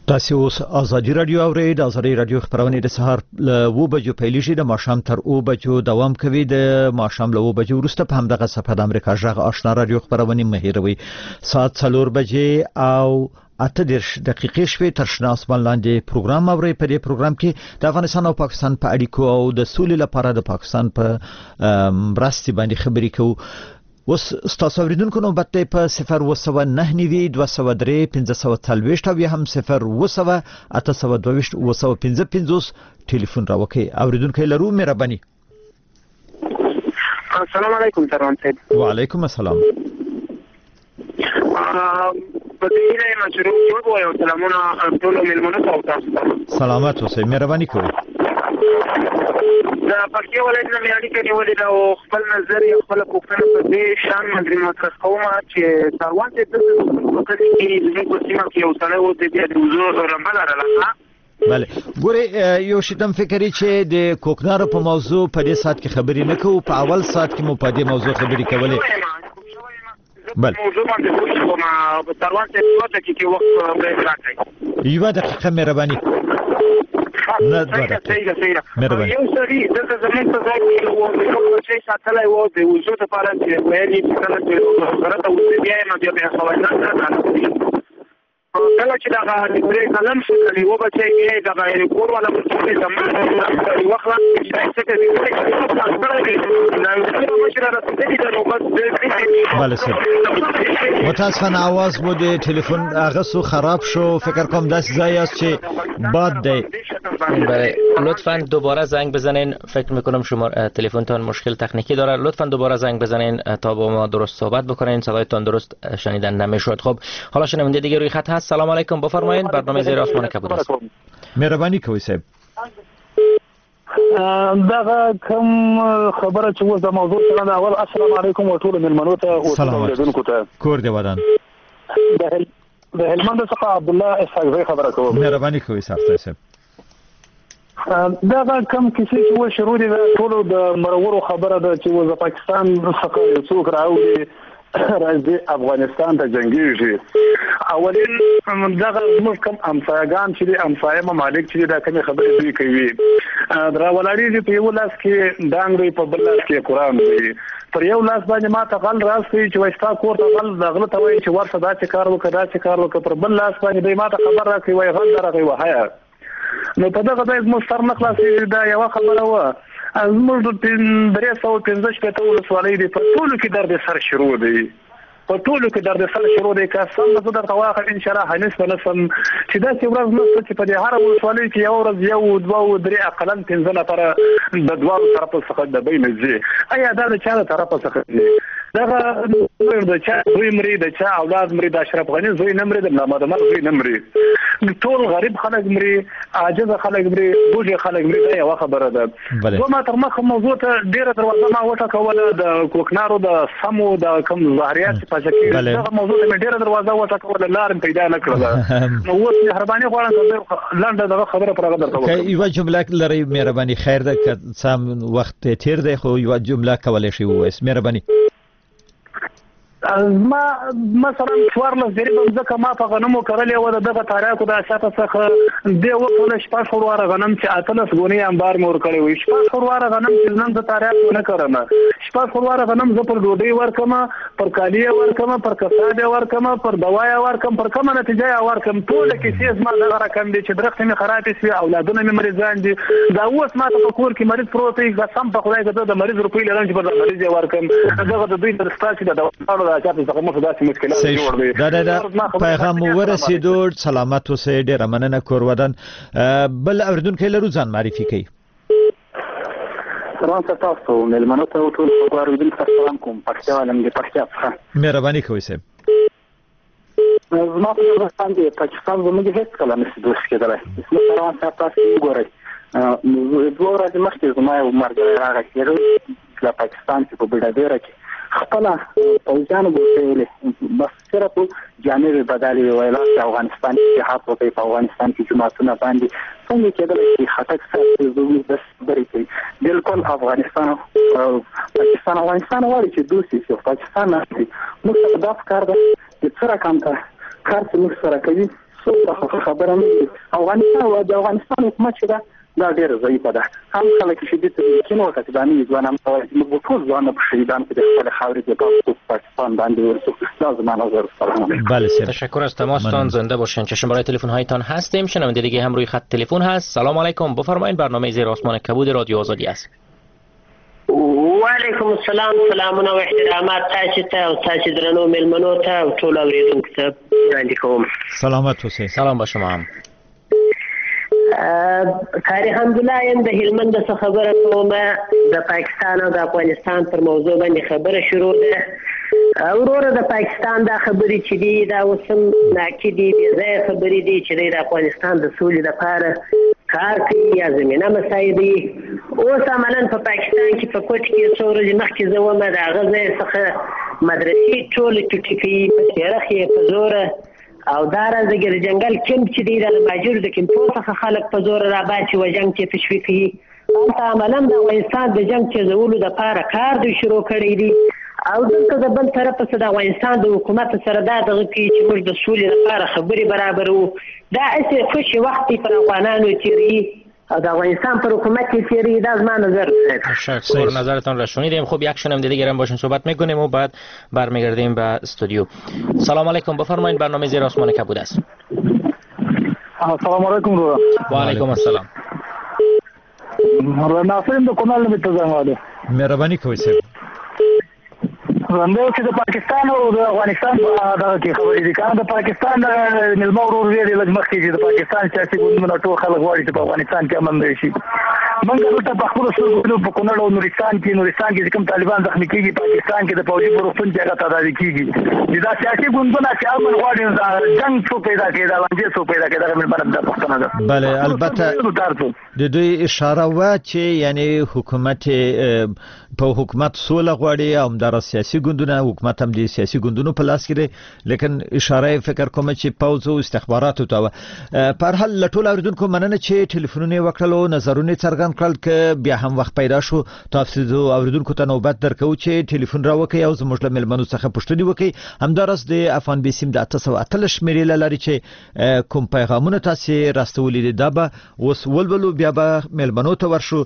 تاسو اوس ازادي رادیو اورئ. د ازادي رادیو خبرونه د سهار ل 2 بجو پیلېږي د ماښام تر 2 بجو دوام کوي. د ماښام ل 2 بجو وروسته په همدغه صفحه د امریکا جغ آشنا رادیو خبرونه مهیروي. ساعت 4 بجې او 8 دقیقې شوي تر شنه اسمان لاندې پروګرام اورئ. په دې پروګرام کې د افغانستان او پاکستان په اړیکو او د سولې لپاره د پاکستان په مرستې باندې خبرې کوو. اوس تاسو اوریدونکو نوبت دی په 019 203 1540 او یا هم 0 822 955 ټلیفون راوکي. اوریدونکو لرو مهرباني. السلام علیکم سروان صاحب. وعلیکم السلام. په دې نه مشروع جوړ وایو. سلامونه ټول ملمنو ته تاسو. سلامات اوسئ. مهرباني کوئ. دا پکې ولایت نه مې اړیکه نیولې ده او خپل نظر یې خپل پوښتنه په دې شان مندري مطرح کوم چې سروان صاحب د وکړې کې زموږ په سیمه کې یو سړی و د دې د وزور رمبل راغله. بله ګوري یو شتم فکرې چې د کوکنارو په موضوع په دې سات کې خبرې نه کوو. په اول سات کې مو په دې موضوع خبرې کولې. بله موضوع باندې کوم سروان صاحب وخت کې وخت به راکړي. یو دقیقه مهرباني. نه دوه مهرباني. یو سړي دغه زمين په ځای کې وو چې ساتلای وو د وزو ته پاره چې ویلي چې کله چې غرته وځي بیا یې نو بیا خو نه کله چې دا غوړې کلم شو کلی و به چې یې دا غیر کور ولا په څه زمين وخت چې څه کوي بله سر متاسفانه आवाज مو د ټلیفون هغه سو خراب شو. فکر کوم داس ځای است چې باد دی. بله لطفاً دوباره زنگ بزنین. فکر میکنم شما تلفنتان مشکل تکنیکی داره. لطفاً دوباره زنگ بزنین تا با ما درست صحبت بکنین. صدایتان درست شنیدن نمیشد. خب حالا شنونده دیگه روی خط هست. سلام علیکم بفرمایید. برنامه زیر آسمان کبود است. مهربانی کوئ صاحب. دغه کوم خبره چې و د موضوع سره د اول السلام علیکم او ټول ملمنو ته او اوریدونکو ته کور دی ودان. د هلمند څخه عبد الله اسحاق خبره کوم. مهرباني کوئ صاحب. دغه کوم کیسې چې و شروع دي ټول د مرورو خبره ده چې و د پاکستان څخه څوک راوړي راځي افغانستان ته جنگيږي. اولین دغه موږ کوم امسایگان چې د امسایه ممالک چې دا کوم خبرې دوی کوي درا ولاړې په یو لاس کې دانګ په بل لاس کې قران دی. پر یو لاس باندې ما ته غل راځي چې وستا کور ته غل دغه ته وایي چې ورته دا چې کار وکړه پر بل لاس باندې ما ته خبر راکوي وای غل راغی وهایا. نو په دغه ځای مو سر نه خلاصي دا یو خبره و. زموږ د 315 ولسوالۍ دی په ټولو کې درد سر شروع دی. په ټولو کې درد سر شروع دی. که سم زه درته واخل ان شاء الله هنس ونسم چې دا چې ورځ نو چې په دې هر ولسوالۍ کې یو ورځ یو دوه درې اقلن 15 نفر د دوه طرفو څخه د بین ځي. ایا دا د چا طرفو څخه دی؟ دغه د چا دوی مری د چا اولاد مری د اشرف غنی زوی نمرې د محمد عمر زوی نمرې ټول غریب خلک مری عاجز خلک مری بوجي خلک مری دا یو خبره ده. وما تر مخ موضوع ته ډیره دروازه ما وټه کوله د کوکنارو د سمو د کم ظاهریات په شکل دغه موضوع ته ډیره دروازه وټه کوله لار پیدا نه کړله. نو اوس مهرباني غواړم لاندې دغه خبره پرغه درته وکړم. یو جمله لري مهرباني خیر ده که سم وخت تیر دی خو یو جمله کولای شي وایس مهرباني. ما مثلا څوارلس درې ځکه ما په غنمو کرلې و دغه تاریخو د اساسه څخه دی وکړل شپه شورواره غنم چې اتلس غونې انبار مور کړی وي. شپه شورواره غنم چې نن د تاریخ نه کړم. شپه شورواره غنم زه پر ډوډۍ ورکم پر کالیه ورکم پر کساده ورکم پر دوايا ورکم پر کومه نتیجه ورکم. ټول کیسې ما دغه رقم دي چې درخت می خراب شي اولادونه می مریضان دي. دا اوس ما ته په کور کې مریض پروت دی. قسم په خدای ته د مریض روپۍ لرم چې پر مریض ورکم. دغه د دوی د ستاسو د دواړو دا پیغام ورسېدو. سلامت اوسئ. ډېره مننه کور ودان. بل اوریدونکي لرو ځان معرفي کوي. سلام تاسو ملمنو ته ټول اوریدونکو سلام کوم. پښتو علم دې پښتو ښه. مهرباني کوئ صاحب. زما په افغانستان کې پاکستان زموږ هیڅ کله نشي دوست کېدلی. اسمه سلام تاسو وګورئ. دوه ورځې مخکې زما یو مرګ راغی چې پاکستان کې په بډادیره کې خپل پوځیانو بوتلې بس صرف جامې بدلې ویل چې افغانستان کې حق وکړي. په افغانستان کې جماعتونه باندې څنګه کېدل چې خټک سره زوی بس بری کوي. بالکل افغانستان غواړي چې دوی شي. پاکستان نه موږ ته دا کار ده چې سره کار چې موږ سره کوي څه خبره نه افغانستان حکومت چې دا ډېر ضعیفه ده. هم خلک چې دې ته کینو وکړي باندې ځوانان موږ ټول ځوانان په شهیدان کې د خپل خاورې د پاکستان باندې ورسو. لازم نظر سلام. بله سر. تشکر از تماستان. زنده باشین. چشم برای تلفن هایتان هستیم. شنونده دیگه هم روی خط تلفن هست. سلام علیکم. بفرمایید. برنامه زیر آسمان کبود رادیو آزادی است. و علیکم السلام. سلامونه او احترامات تاسو ته او تاسو درنو ملمنو ته او ټول اوریدونکو ته وړاندې کوم. سلامت اوسئ. سلام به شما هم. کاری الحمدلله یم د هلمند څخه خبره کوم. د پاکستان او د افغانستان پر موضوع باندې خبره شروع ده. وروره د پاکستان دا خبرې چې دي دا اوسم ناکدي دي ځای خبرې دي چې د افغانستان د سولې لپاره کار کوي یا زمینه مساعدي. اوس عملاً په پاکستان کې په کوټ کې څو ورځې مخکې زه وم د هغه ځای څخه مدرسې ټولې ټوټې کوي په تیرخ یې په زوره او دا راځي د جنګل کمپ چې دی د ماجور د کمپو څخه خلک په زوره راباچي و جنګ کې تشویق کوي. هلته عملاً د افغانستان د جنګ تیزولو دپاره کار دوی شروع کړی دی او دلته د بل طرف څخه د افغانستان د حکومت سره دا دغه کوي چې موږ د سولې لپاره خبرې برابرو. دا هسې خوشي وخت پر افغانانو تیری او د افغانستان پر حکومت تیری. دا زما نظر. تشکر. نظرتان را شنیدیم. خب یک شنونده دیگه هم باشین صحبت میکنیم و بعد برمیگردیم به استودیو. سلام علیکم. بفرمایید. برنامه زیر آسمان کبود است. سلام علیکم. و علیکم السلام. ناصر د کونال نه تزاماله. مهرباني کوئ سر. زنده چې د پاکستان او د افغانستان په دغه کې خبرې دي. کله د پاکستان د ملما ورور ویلي لږ مخکې چې د پاکستان سیاسي ګوندونه ټول خلک غواړي چې په افغانستان کې امن راشي. موږ دلته په خپلو سترګو په کونړ او نورستان کې کوم طالبان زخمي کېږي پاکستان کې د پوځي په روغتون کې هغه تداوي کېږي. دا سیاسي ګوندونه چې امن غواړي جنګ څو پیدا کېږي لانجې څو پیدا کېږي. دغه ملمنه د پښتنه ده. بله البته د دوی اشاره و چې یعنی حکومت په حکومت سوله غواړي او همدارا سیاسي ګوندونه حکومت هم د سیاسي ګوندونو په لاس کې دی. لیکن اشاره فکر کوم چې پوځ او استخباراتو ته په هر حال لټول اوریدونکو مننه چې ټلیفونونه وکړل او نظرونه څرګند کړل. که بیا هم وخت پیدا شو تاسو اوریدونکو ته نوبت درکو چې ټلیفون را وکي او زموږ له ملمنو څخه پوښتنه وکي. همدارس د افغان بیسیم د 813 شمیرې لري چې کوم پیغامونه تاسو راستولې دي دا به اوس ولولو بیا به ملمنو ته ورشو.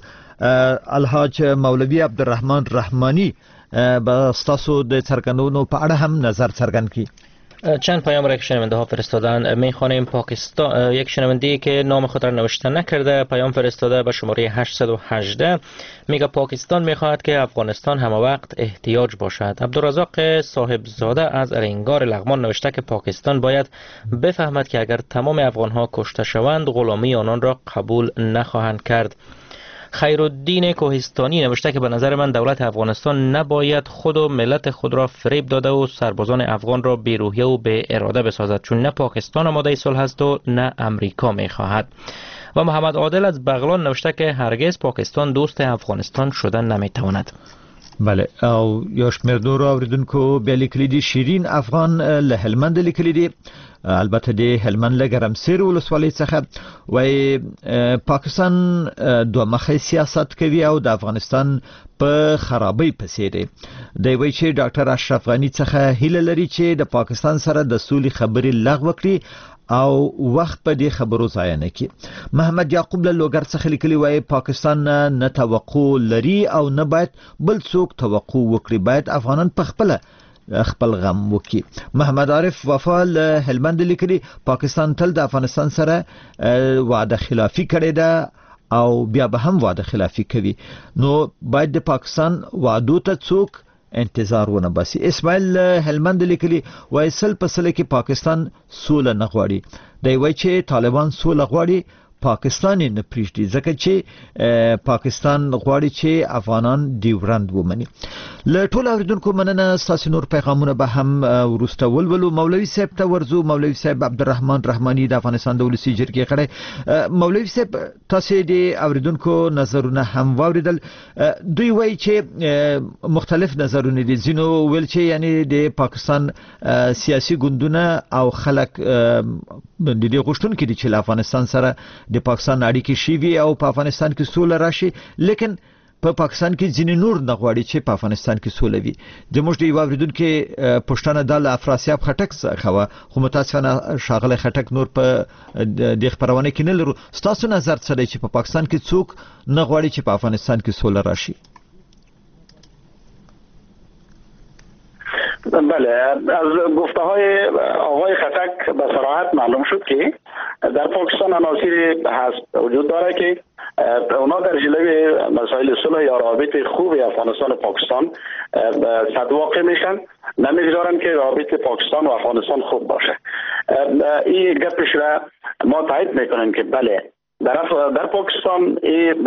الحاج مولوی عبدالرحمن رحمانی با ستاسو د څرګندونو په اړه هم نظر څرګند کړي. چند پیام را که شنونده ها فرستادن. میخوانیم پاکستان یک شنونده که نام خود را نوشته نکرده پیام فرستاده به شماره 818 میگه پاکستان میخواهد که افغانستان همه وقت احتیاج باشد. عبدالرزاق صاحبزاده از رنگار لغمان نوشته که پاکستان باید بفهمد که اگر تمام افغان ها کشته شوند غلامی آنان را قبول نخواهند کرد. خیرالدین کوهستانی نوشته که به نظر من دولت افغانستان نباید خود و ملت خود را فریب داده و سربازان افغان را بی‌روحیه و به اراده بسازد، چون نه پاکستان آماده صلح است و نه امریکا می‌خواهد. و محمد عادل از بغلان نوشته که هرگز پاکستان دوست افغانستان شدن نمیتواند. بله او یو شمېر نورو اوریدونکو بیا لیکلي دي. شیرین افغان له هلمند لیکلي دي. البته د هلمند له ګرمسیر ولسوالۍ څخه وایي پاکستان دوه مخی سیاست کوي او د افغانستان په خرابۍ پسې دی. دی وایي چې ډاکټر اشرف غني څخه هیله لري چې د پاکستان سره د سولې خبرې لغوه کړي او وخت په دې خبرو ضایع نه کړي. محمد یعقوب له لوګر څخه لیکلي وایي پاکستان نه توقع لري او نه باید بل څوک توقع وکړي، باید افغانان په خپل غم وکړي. محمد عارف وفا له هلمند لیکلي پاکستان تل د افغانستان سره وعده خلافي کړې ده او بیا به هم وعده خلافي کوي، نو باید د پاکستان وعدو ته څوک انتظار ونه باسي. اسماعیل هلمند لیکلي وایي سل په سل کې پاکستان سوله نه غواړي. دی وایي چې طالبان سوله غواړي، پاکستان نه پریږدي ځکه چې پاکستان غواړي چې افغانان ډیورند ومني. له ټول اوریدونکو مننه. ستاسو نور پیغامونه به هم وروسته ولولو. مولوي صاحب ته ورځو. مولوي صاحب عبدالرحمن رحمانی د افغانستان د ولسي جرګې غړی. مولوي صاحب تاسو د اوریدونکو نظرونه هم واوریدل. دوی وایي چې مختلف نظرونه دي. ځینو ویل چې یعنی د پاکستان سیاسي ګوندونه او خلک د دې غوښتونکي دي چې له افغانستان سره د پاکستان اړیکې شي وي او په افغانستان کې سوله راشي، لیکن په پاکستان کې ځینې نور نغواړي چې په افغانستان کې سوله وي. زموږ د یو اوریدونکو پښتنه د افراسیاب خټک څخه خو متاسفانه شاغله خټک نور په د خبرونه کې نه لرو. تاسو نظر څه دی چې په پاکستان کې څوک نغواړي چې په افغانستان کې سوله راشي؟ بله، از گفته های آقای خټک به صراحت معلوم شد که در پاکستان عناصری هست وجود داره که اونا در جلوی مسائل صلح یا رابط خوب افغانستان و پاکستان صد واقع میشن، نمیگذارن که رابط پاکستان و افغانستان خوب باشه. این گپش را ما تایید میکنیم که بله در پاکستان این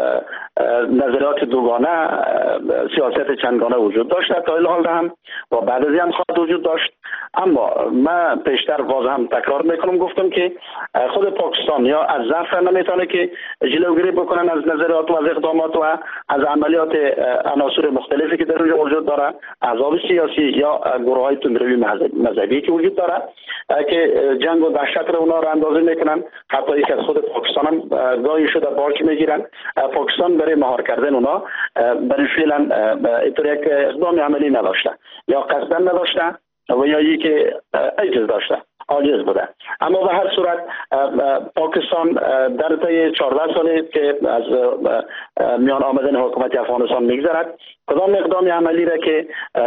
نظریات دوگانه، سیاست چندگانه وجود داشته تا این حال هم و بعد از این هم خواهد وجود داشت. اما من پیشتر باز هم تکرار میکنم گفتم که خود پاکستان یا از ضعف نمیتونه که جلوگیری بکنن از نظریات و از اقدامات و از عملیات عناصر مختلفی که در اونجا وجود داره، احزاب سیاسی یا گروه های تندروی مذهبی که وجود داره که جنگ و دهشت رو اونا رو اندازه میکنن. حتی یک از خود پاکستان هم گاهی شده بارچ میگیرن. پاکستان برای مهار کردن اونا برای فعلا اینطور یک اقدام عملی نداشته یا قصدا نداشته و یا یکی عجز داشته، عاجز بوده. اما به هر صورت پاکستان در طی 14 سالی که از میان آمدن حکومت افغانستان میگذرد کدام اقدام عملی را که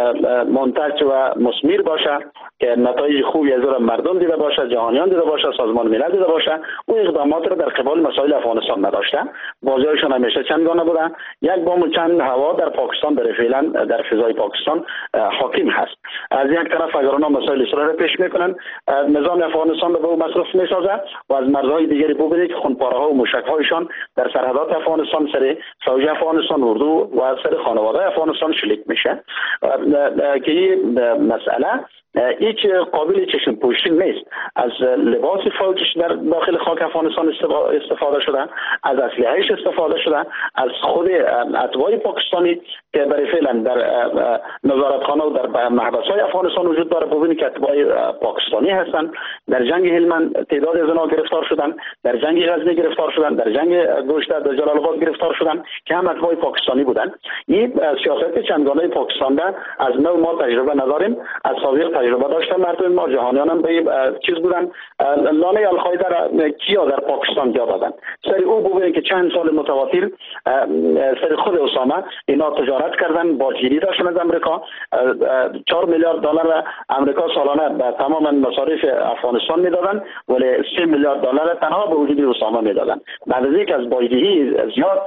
منتج و مثمر باشه که نتایج خوبی از آن مردم دیده باشه، جهانیان دیده باشه، سازمان ملل دیده باشه، او اقدامات را در قبال مسائل افغانستان نداشته. بازیشان همیشه چندگانه بوده. یک بام چند هوا در پاکستان در فعلا در فضای پاکستان حاکم هست. از یک طرف اگر اونا مسائل اصلاح را پیش میکنن، نظام افغانستان به او مصرف میسازه و از مرزهای دیگری ببینید که خونپاره‌ها و موشک‌هایشان در سرحدات افغانستان سر فوج افغانستان، اردو و سر خانواده افغانستان شلیک میشه که این مسئله هیچ قابل چشم پوشی نیست. از لباس فوجش در داخل خاک افغانستان استفاده شده، از اسلحه‌اش استفاده شده، از خود اتباع پاکستانی که برای فعلا در نظارتخانه و در محبس‌های افغانستان وجود داره. ببینید که اتباع پاکستانی هستن. در جنگ هلمند تعداد از آنها گرفتار شدن، در جنگ غزنی گرفتار شدن، در جنگ گذشته در جلال آباد گرفتار شدن که هم اتباع پاکستانی بودن. این سیاست چندگانه پاکستان را از نو ما تجربه نداریم. از سابق تجربه داشتن مردم ما، جهانیان هم به چیز بودن. لانه القاعده را کیا در پاکستان جا دادن؟ سر او ببینید که چند سال متواتر سر خود اسامه اینا تجارت کردن، باجگیری داشتن از امریکا. 4 میلیارد دلار را امریکا سالانه به تمام مصارف افغانستان میدادن، ولی 3 میلیارد دلار تنها به وجود اسامه میدادن. بعد از اینکه از باجگیری زیاد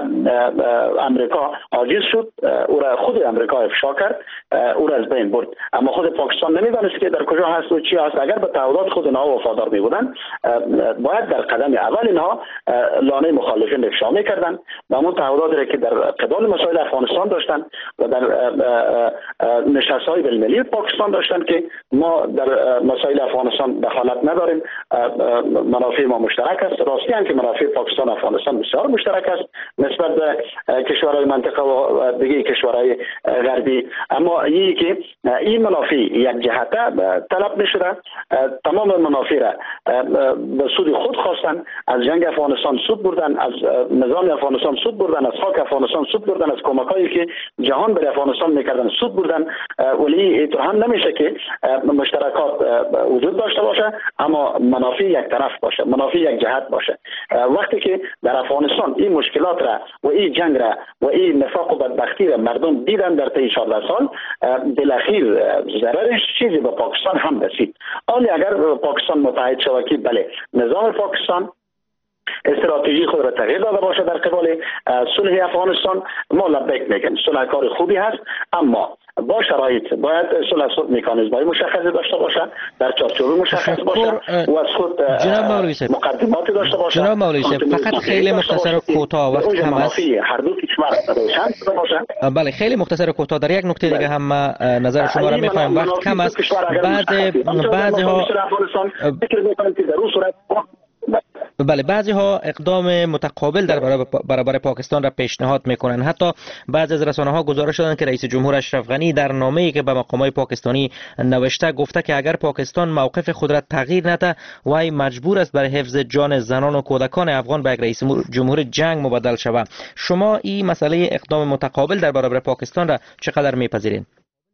امریکا عاجز شد، او را خود امریکا افشا کرد، او را از بین برد. اما خود پاکستان نمیدانست که در کجا هست و چی هست. اگر به تعهدات خود اینها وفادار می بودن، باید در قدم اول اینها لانه مخالفین افشا میکردن و همون تعهداتی را که در قبال مسائل افغانستان داشتن و در نشست‌های بین‌المللی پاکستان داشتن که ما در مسائل افغانستان دخالت نداریم، منافع ما مشترک است. راستی هم که منافع پاکستان و افغانستان بسیار مشترک است نسبت به کشورهای منطقه و دیگه کشورهای غربی. اما این منافع یک جهته طلب نشده. تمام منافع را به سود خود خواستن. از جنگ افغانستان سود بردن، از نظام افغانستان سود بردن، از خاک افغانستان سود بردن، از کمکایی که جهان برای افغانستان میکردن سود بردن. ولی اینطور هم نمیشه که مشترکات وجود داشته باشه اما منافع یک طرف باشه، منافع یک جهت باشه. وقتی که در افغانستان این مشکلات را و این جنگ را و این نفاق و بدبختی را مردم دیدن در طی 14 سال، بالاخیر ضررش چیزی به پاکستان هم رسید. ولی اگر پاکستان متحد شود که بله نظام پاکستان استراتژی خود را تغییر داده باشه در قبال صلح افغانستان، ما لبیک میگیم. صلح کار خوبی هست اما با شرایط باید صلح مکانیزم‌های مشخصی داشته باشه، در چارچوب مشخص باشه و از خود مقدماتی داشته باشه. جناب مولوی صاحب فقط خیلی مختصر و کوتاه، وقت کم است. هر دو کشور روشن شده باشه. بله خیلی مختصر و کوتاه. در یک نکته دیگه هم نظر شما را می‌خوایم، وقت کم است. بعضی‌ها فکر می‌کنند که در اون صورت بله، بعضی ها اقدام متقابل در برابر پاکستان را پیشنهاد میکنن. حتی بعضی از رسانه ها گزارش دادن که رئیس جمهور اشرف غنی در نامه‌ای که به مقامات پاکستانی نوشته گفته که اگر پاکستان موقف خود را تغییر نده وای مجبور است برای حفظ جان زنان و کودکان افغان به یک رئیس جمهور جنگ مبدل شود. شما این مسئله اقدام متقابل در برابر پاکستان را چقدر میپذیرین؟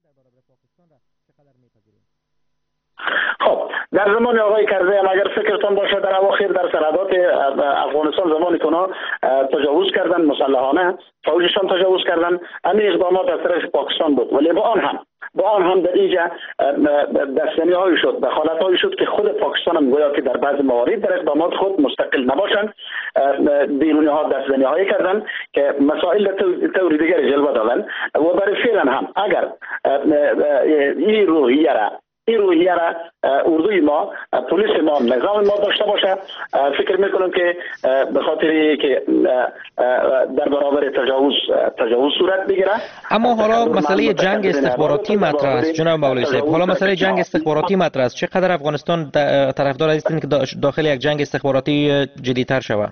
خب در زمان آقای کرزی هم اگر فکرتان باشه در اواخر در سرحدات افغانستان زمانی که اونا تجاوز کردن، مسلحانه فوجشان تجاوز کردن، همین اقدامات از طرف پاکستان بود. ولی با آن هم در اینجا دستنی هایی شد، دخالت هایی شد که خود پاکستان هم گویا که در بعض موارد در اقدامات خود مستقل نباشند، بیرونی ها دستنی هایی کردن که مسائل طور دیگر جلوه دادن. و برای فعلا هم اگر این روحیه را اردوی ما، پلیس ما، نظام ما داشته باشه، فکر میکنم که به خاطر که در برابر تجاوز صورت بگیره. اما حالا مسئله جنگ استخباراتی مطرح است جناب مولوی صاحب. حالا مسئله جنگ استخباراتی مطرح است. چقدر افغانستان طرفدار هستین که داخل یک جنگ استخباراتی جدی‌تر شود؟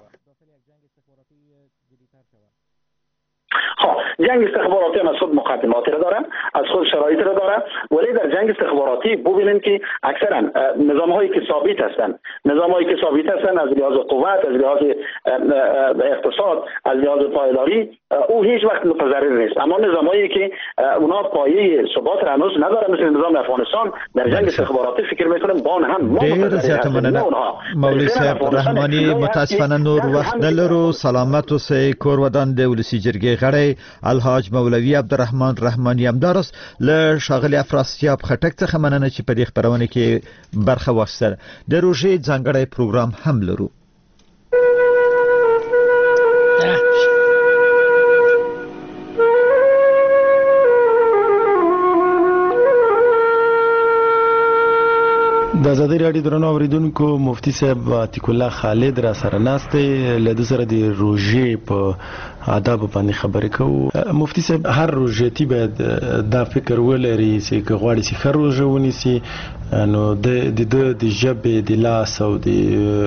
جنگ استخباراتی هم از خود مقدماتی را دارن، از خود شرایط را دارن، ولی در جنگ استخباراتی ببینید که اکثرا نظام‌هایی که ثابت هستند از لحاظ قوت، از لحاظ اقتصاد، از لحاظ پایداری او هیچ وقت متضرر نیست. اما نظامایی که اونا پایه ثبات را هنوز نداره مثل نظام افغانستان در جنگ استخباراتی فکر میکنم با هم مولوی صاحب رحمانی متاسفانه نور وخت نلرو. سلامت اوسئ. کور ودان د ولسی جرګې غړی الحاج مولوی عبدالرحمن رحمانی همدار است. له ښاغلي افراسیاب خټک څخه مننه چې په دې خبرونه کې برخه واخیسته. د روژې ځانګړی پروګرام هم لرو. د ازادي راډیو درنو اوریدونکو مفتی صاحب عتیق الله خالد را سره ناست له د سره د روژې په آداب باندې خبرې کوو. مفتی صاحب هر روژه‌تی باید دا فکر ولري چې که غواړي چې ښه روژه ونیسي نو د ژبې د لاس او د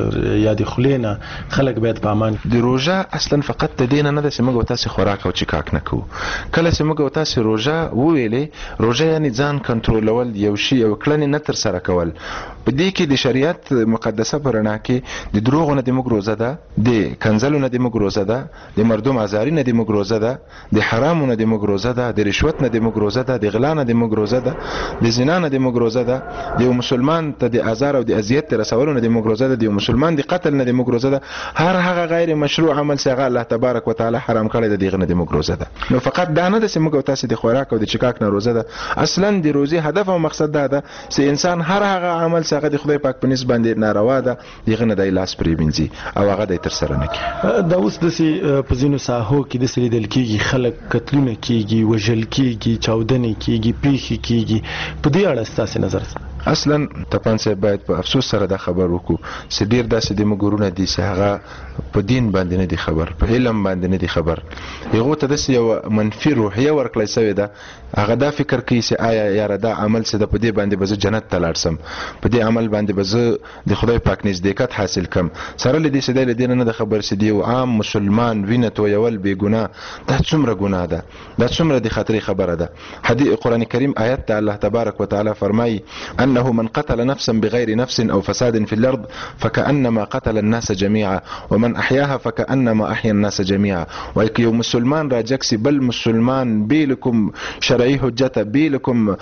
یا د خولې نه خلک باید په امان. د روژه اصلا فقط د دین نه ده چې موږ او تاسو خوراک او چیکاک نه کوو. کله چې موږ او تاسو روژه وویلې، روژه یعنی ځان کنټرولول، یو شی او کړنې نه تر سره کول. په دې کې د شریعت مقدسه پرنا کې د دروغ نه د موږ روزه ده، د کنځلو نه د موږ روزه ده، د مردم ازاری نه د موږ روزه ده، د حرام نه د موږ روزه ده، د رشوت نه د موږ روزه ده، د غلا نه د موږ روزه ده، د زنا نه د موږ روزه ده، د یو مسلمان ته د ازار او د اذیت رسولو نه د موږ روزه ده، د یو مسلمان د قتل نه د موږ روزه ده. هر هغه غیر مشروع عمل چې الله تبارک وتعالى حرام کړی د دغه نه د موږ روزه ده. نو فقط دا نه د موږ او تاسو د خوراک او د چکاک نه روزه ده. اصلا د روزي هدف او مقصد دا ده چې انسان هر هغه عمل چې هغه د خدای پاک په نسبت باندې ناروا ده دغه نه د لاس پرې وینځي او هغه د تر سره نه کوي. دا اوس د په ځینو ساحو کې د سری دل کېږي، خلک قتلونه کېږي، وژل کېږي، چاودنې کېږي، پیښې کېږي. په دې اړه ستاسو نظر څه؟ اصلا تپان صاحب باید په افسوس سره دا خبر وکړو چې ډیر داسې د مګورونه دي چې هغه په دین باندې نه دي خبر، په علم باندې نه دي خبر. هغه ته د یو منفي روحیه ورکړی شوی ده. هغه دا فکر کوي چې آیا یاره دا عمل څه د په دې باندې به زه جنت ته لاړ شم، په دې عمل باندې به زه د خدای پاک نزدېکت حاصل کم. سره له دې چې دی له دې نه د خبر چې دی یو عام مسلمان وینه تویول بې ګناه دا څومره ګناه ده، دا څومره د خطرې خبره ده. حدیث قرآن کریم آیت ته الله تبارک وتعالى فرمایي انه من قتل نفسا بغير نفس او فساد في الارض فكانما قتل الناس جميعا ومن احياها فكانما احيا الناس جميعا. وایي یو مسلمان راجکسی بل مسلمان بیلکم شرعي حجت بیلکم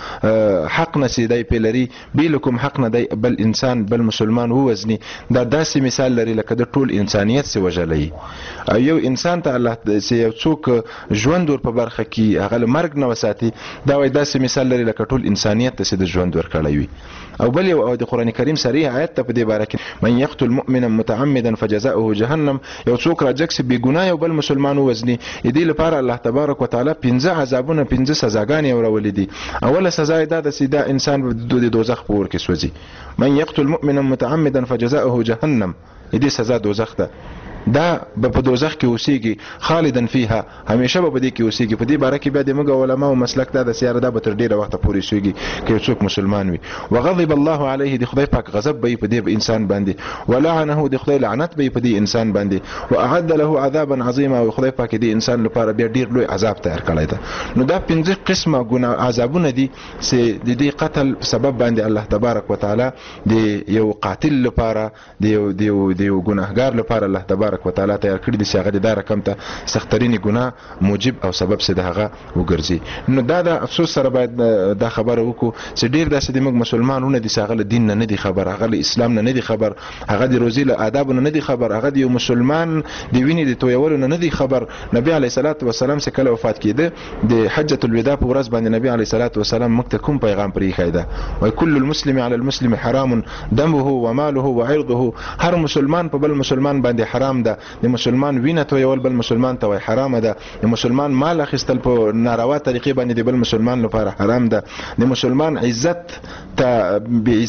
حق نسیدای پلری بیلکم حق نه دی بل انسان بل مسلمان ووزنی. دا داسې مثال لري لکه د ټول انسانیت سی وجلې. یو انسان ته الله چې یو څوک ژوند ور په برخه کې هغه مرګ نه وساتي، دا وایي داسې مثال لري لکه ټول انسانیت ته د ژوند ور کړی وي. او بل یو د قران کریم صریح آیت ته په دې باره کې من یقتل مؤمنا متعمدا فجزاؤه جهنم. یو څوک راجکس بی ګناه یو بل مسلمان وزنی، دې لپاره الله تبارک وتعالى 15 عذابونه 15 سزاګانې ورولې دي. اوله سزا دا د سیدا انسان د دوزخ په ور کې سوځي. من یقتل مؤمنا متعمدا فجزاؤه جهنم، دې سزا دوزخ ده. دا په دوزخ کې اوسېږي خالدن فيها همیشه به دې کې اوسېږي. په دې باره کې بیا د موږ علما او مسلک دا د سیاره دا به تر ډیره وخت پورې اوسېږي که څوک مسلمان وي. وغضب الله عليه د خدای پاک غضب به په دې انسان باندې، ولعنه د خدای لعنت به په دې انسان باندې، واعد له عذابا عظیما او خدای پاک دې انسان لپاره بیا ډیر لوی عذاب تیار کړی دی. نو دا 5 قسمه ګناه عذابونه دي چې د دې قتل سبب باندې الله تبارک وتعالى د یو قاتل لپاره د یو ګناهګار لپاره الله تبارک وتعالى تیار کړی دي چې هغه د رقم ته سخترینی ګناه موجب او سبب سي دغه وګرځي. نو دا د افسوس سره باید دا خبره وکړو چې ډیر داسې د موږ مسلمانونه دي چې هغه له دین نه دي خبر، هغه له اسلام نه دي خبر، هغه د روزي له آداب نه دي خبر، هغه د یو مسلمان د وینې د تویولو نه دي خبر. نبی علیه الصلاۃ والسلام چې کله وفات کیده د حجۃ الوداع په ورځ باندې نبی علیه الصلاۃ والسلام موږ ته کوم پیغام پرې خایده؟ وای کل المسلم علی المسلم حرام دمه وماله وعرضه. هر مسلمان په بل مسلمان باندې حرام ده. د مسلمان وینه تویول بل مسلمان ته وای حرام ده. د مسلمان مال اخیستل په ناروا طریقې باندې د بل مسلمان لپاره حرام ده. د مسلمان عزت ته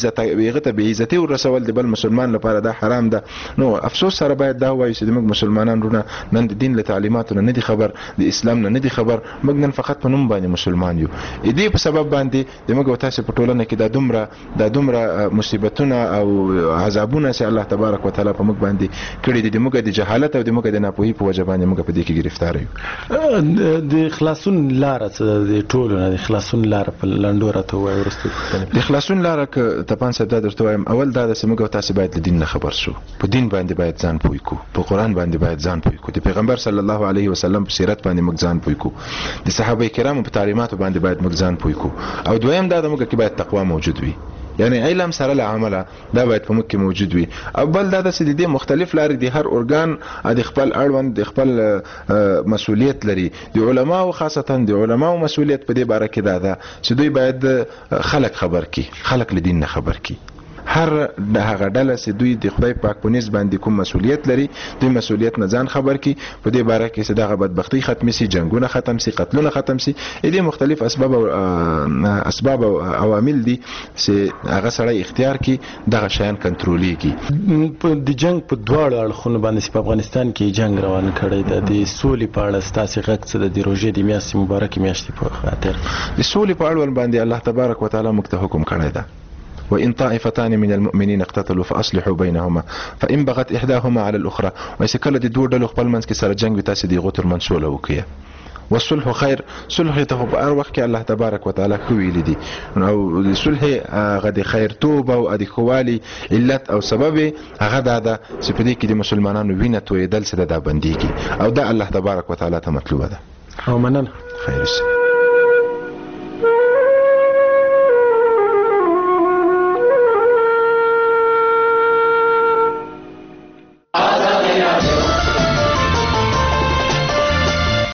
به عزت ورسول د بل مسلمان لپاره دا حرام ده. نو افسوس سره باید دا وایي چې موږ مسلمانان رونه نن د دین له تعلیماتو نه دي خبر، د اسلام نه دي خبر، موږ نن فقط په نوم باندې مسلمان یو. دې په سبب باندې د موږ تاسو په ټولنه کې دا دومره مصیبتونه او عذابونه چې الله تبارک وتعالى په موږ باندې کړی دي، د موږ د جهالت او د موږ د ناپوهي په وجه باندې موږ په دې کې گرفتار یو. د خلاصون لار څه د ټولنه د خلاصون لار په لنډو راته وایي ورسته د خلاصون لار ک تپان صاحب دا درته وایم. اول دا چې موږ تاسو باید د دین نه خبر شو، په دین باندې باید ځان پوي کو، په قران باندې باید ځان پوي کو، د پیغمبر صلی الله علیه وسلم په سیرت باندې موږ ځان پوي کو، د صحابه کرامو په تعلیماتو باندې باید موږ ځان پوي کو. او دویم دا موږ کې باید تقوا موجود وي، یعنی علم سره له عمله دا باید په موږ کې موجود وي. او بل دا چې د مختلف لارې د هر ارګان د خپل اړوند د خپل مسؤلیت لري. د علماو خاصتا د علماو مسؤلیت په دې باره کې دا ده چې دوی باید خلک خبر کړي، خلک له دین نه خبر کړي. هر د هغه ډله چې دوی د خدای پاک په نسبت باندې کوم مسؤلیت لري، دوی مسؤلیت نه ځان خبر کړي. په دې باره کې چې دغه بدبختی ختم شي، جنگونه ختم شي، قتلونه ختم شي. دې مختلف اسباب او عوامل دي چې هغه سره اختیار کړي دغه شیان کنټرولېږي. د جنگ په دواړو اړخونو باندې په افغانستان کې جنگ روان کړی دی. د سولې په اړه ستاسو غږ څه د روژې د میاشتې مبارکې میاشتې په خاطر د سولې په اړه باندې الله تبارک وتعالى موږ ته حکم کړی دی وإن طائفتان من المؤمنين اقتتلوا فأصلحوا بينهما فإن بغت إحداهما على الأخرى. ويسكل دي دوه ډلو خپل منځ کې سره جنگ وي، تاسو دی غوتر منسوله وکړه. والصلح خير. صلح ته په هر وخت کې الله تبارک وتعالى کوي لیدي، او صلح غد خیر توبه او د خوالي علت او سبب هغه دا چې په دې کې د مسلمانانو وینه تویدل څه ده بنديږي، او دا الله تبارک وتعالى ته مطلوبه ده. او مننه خیر.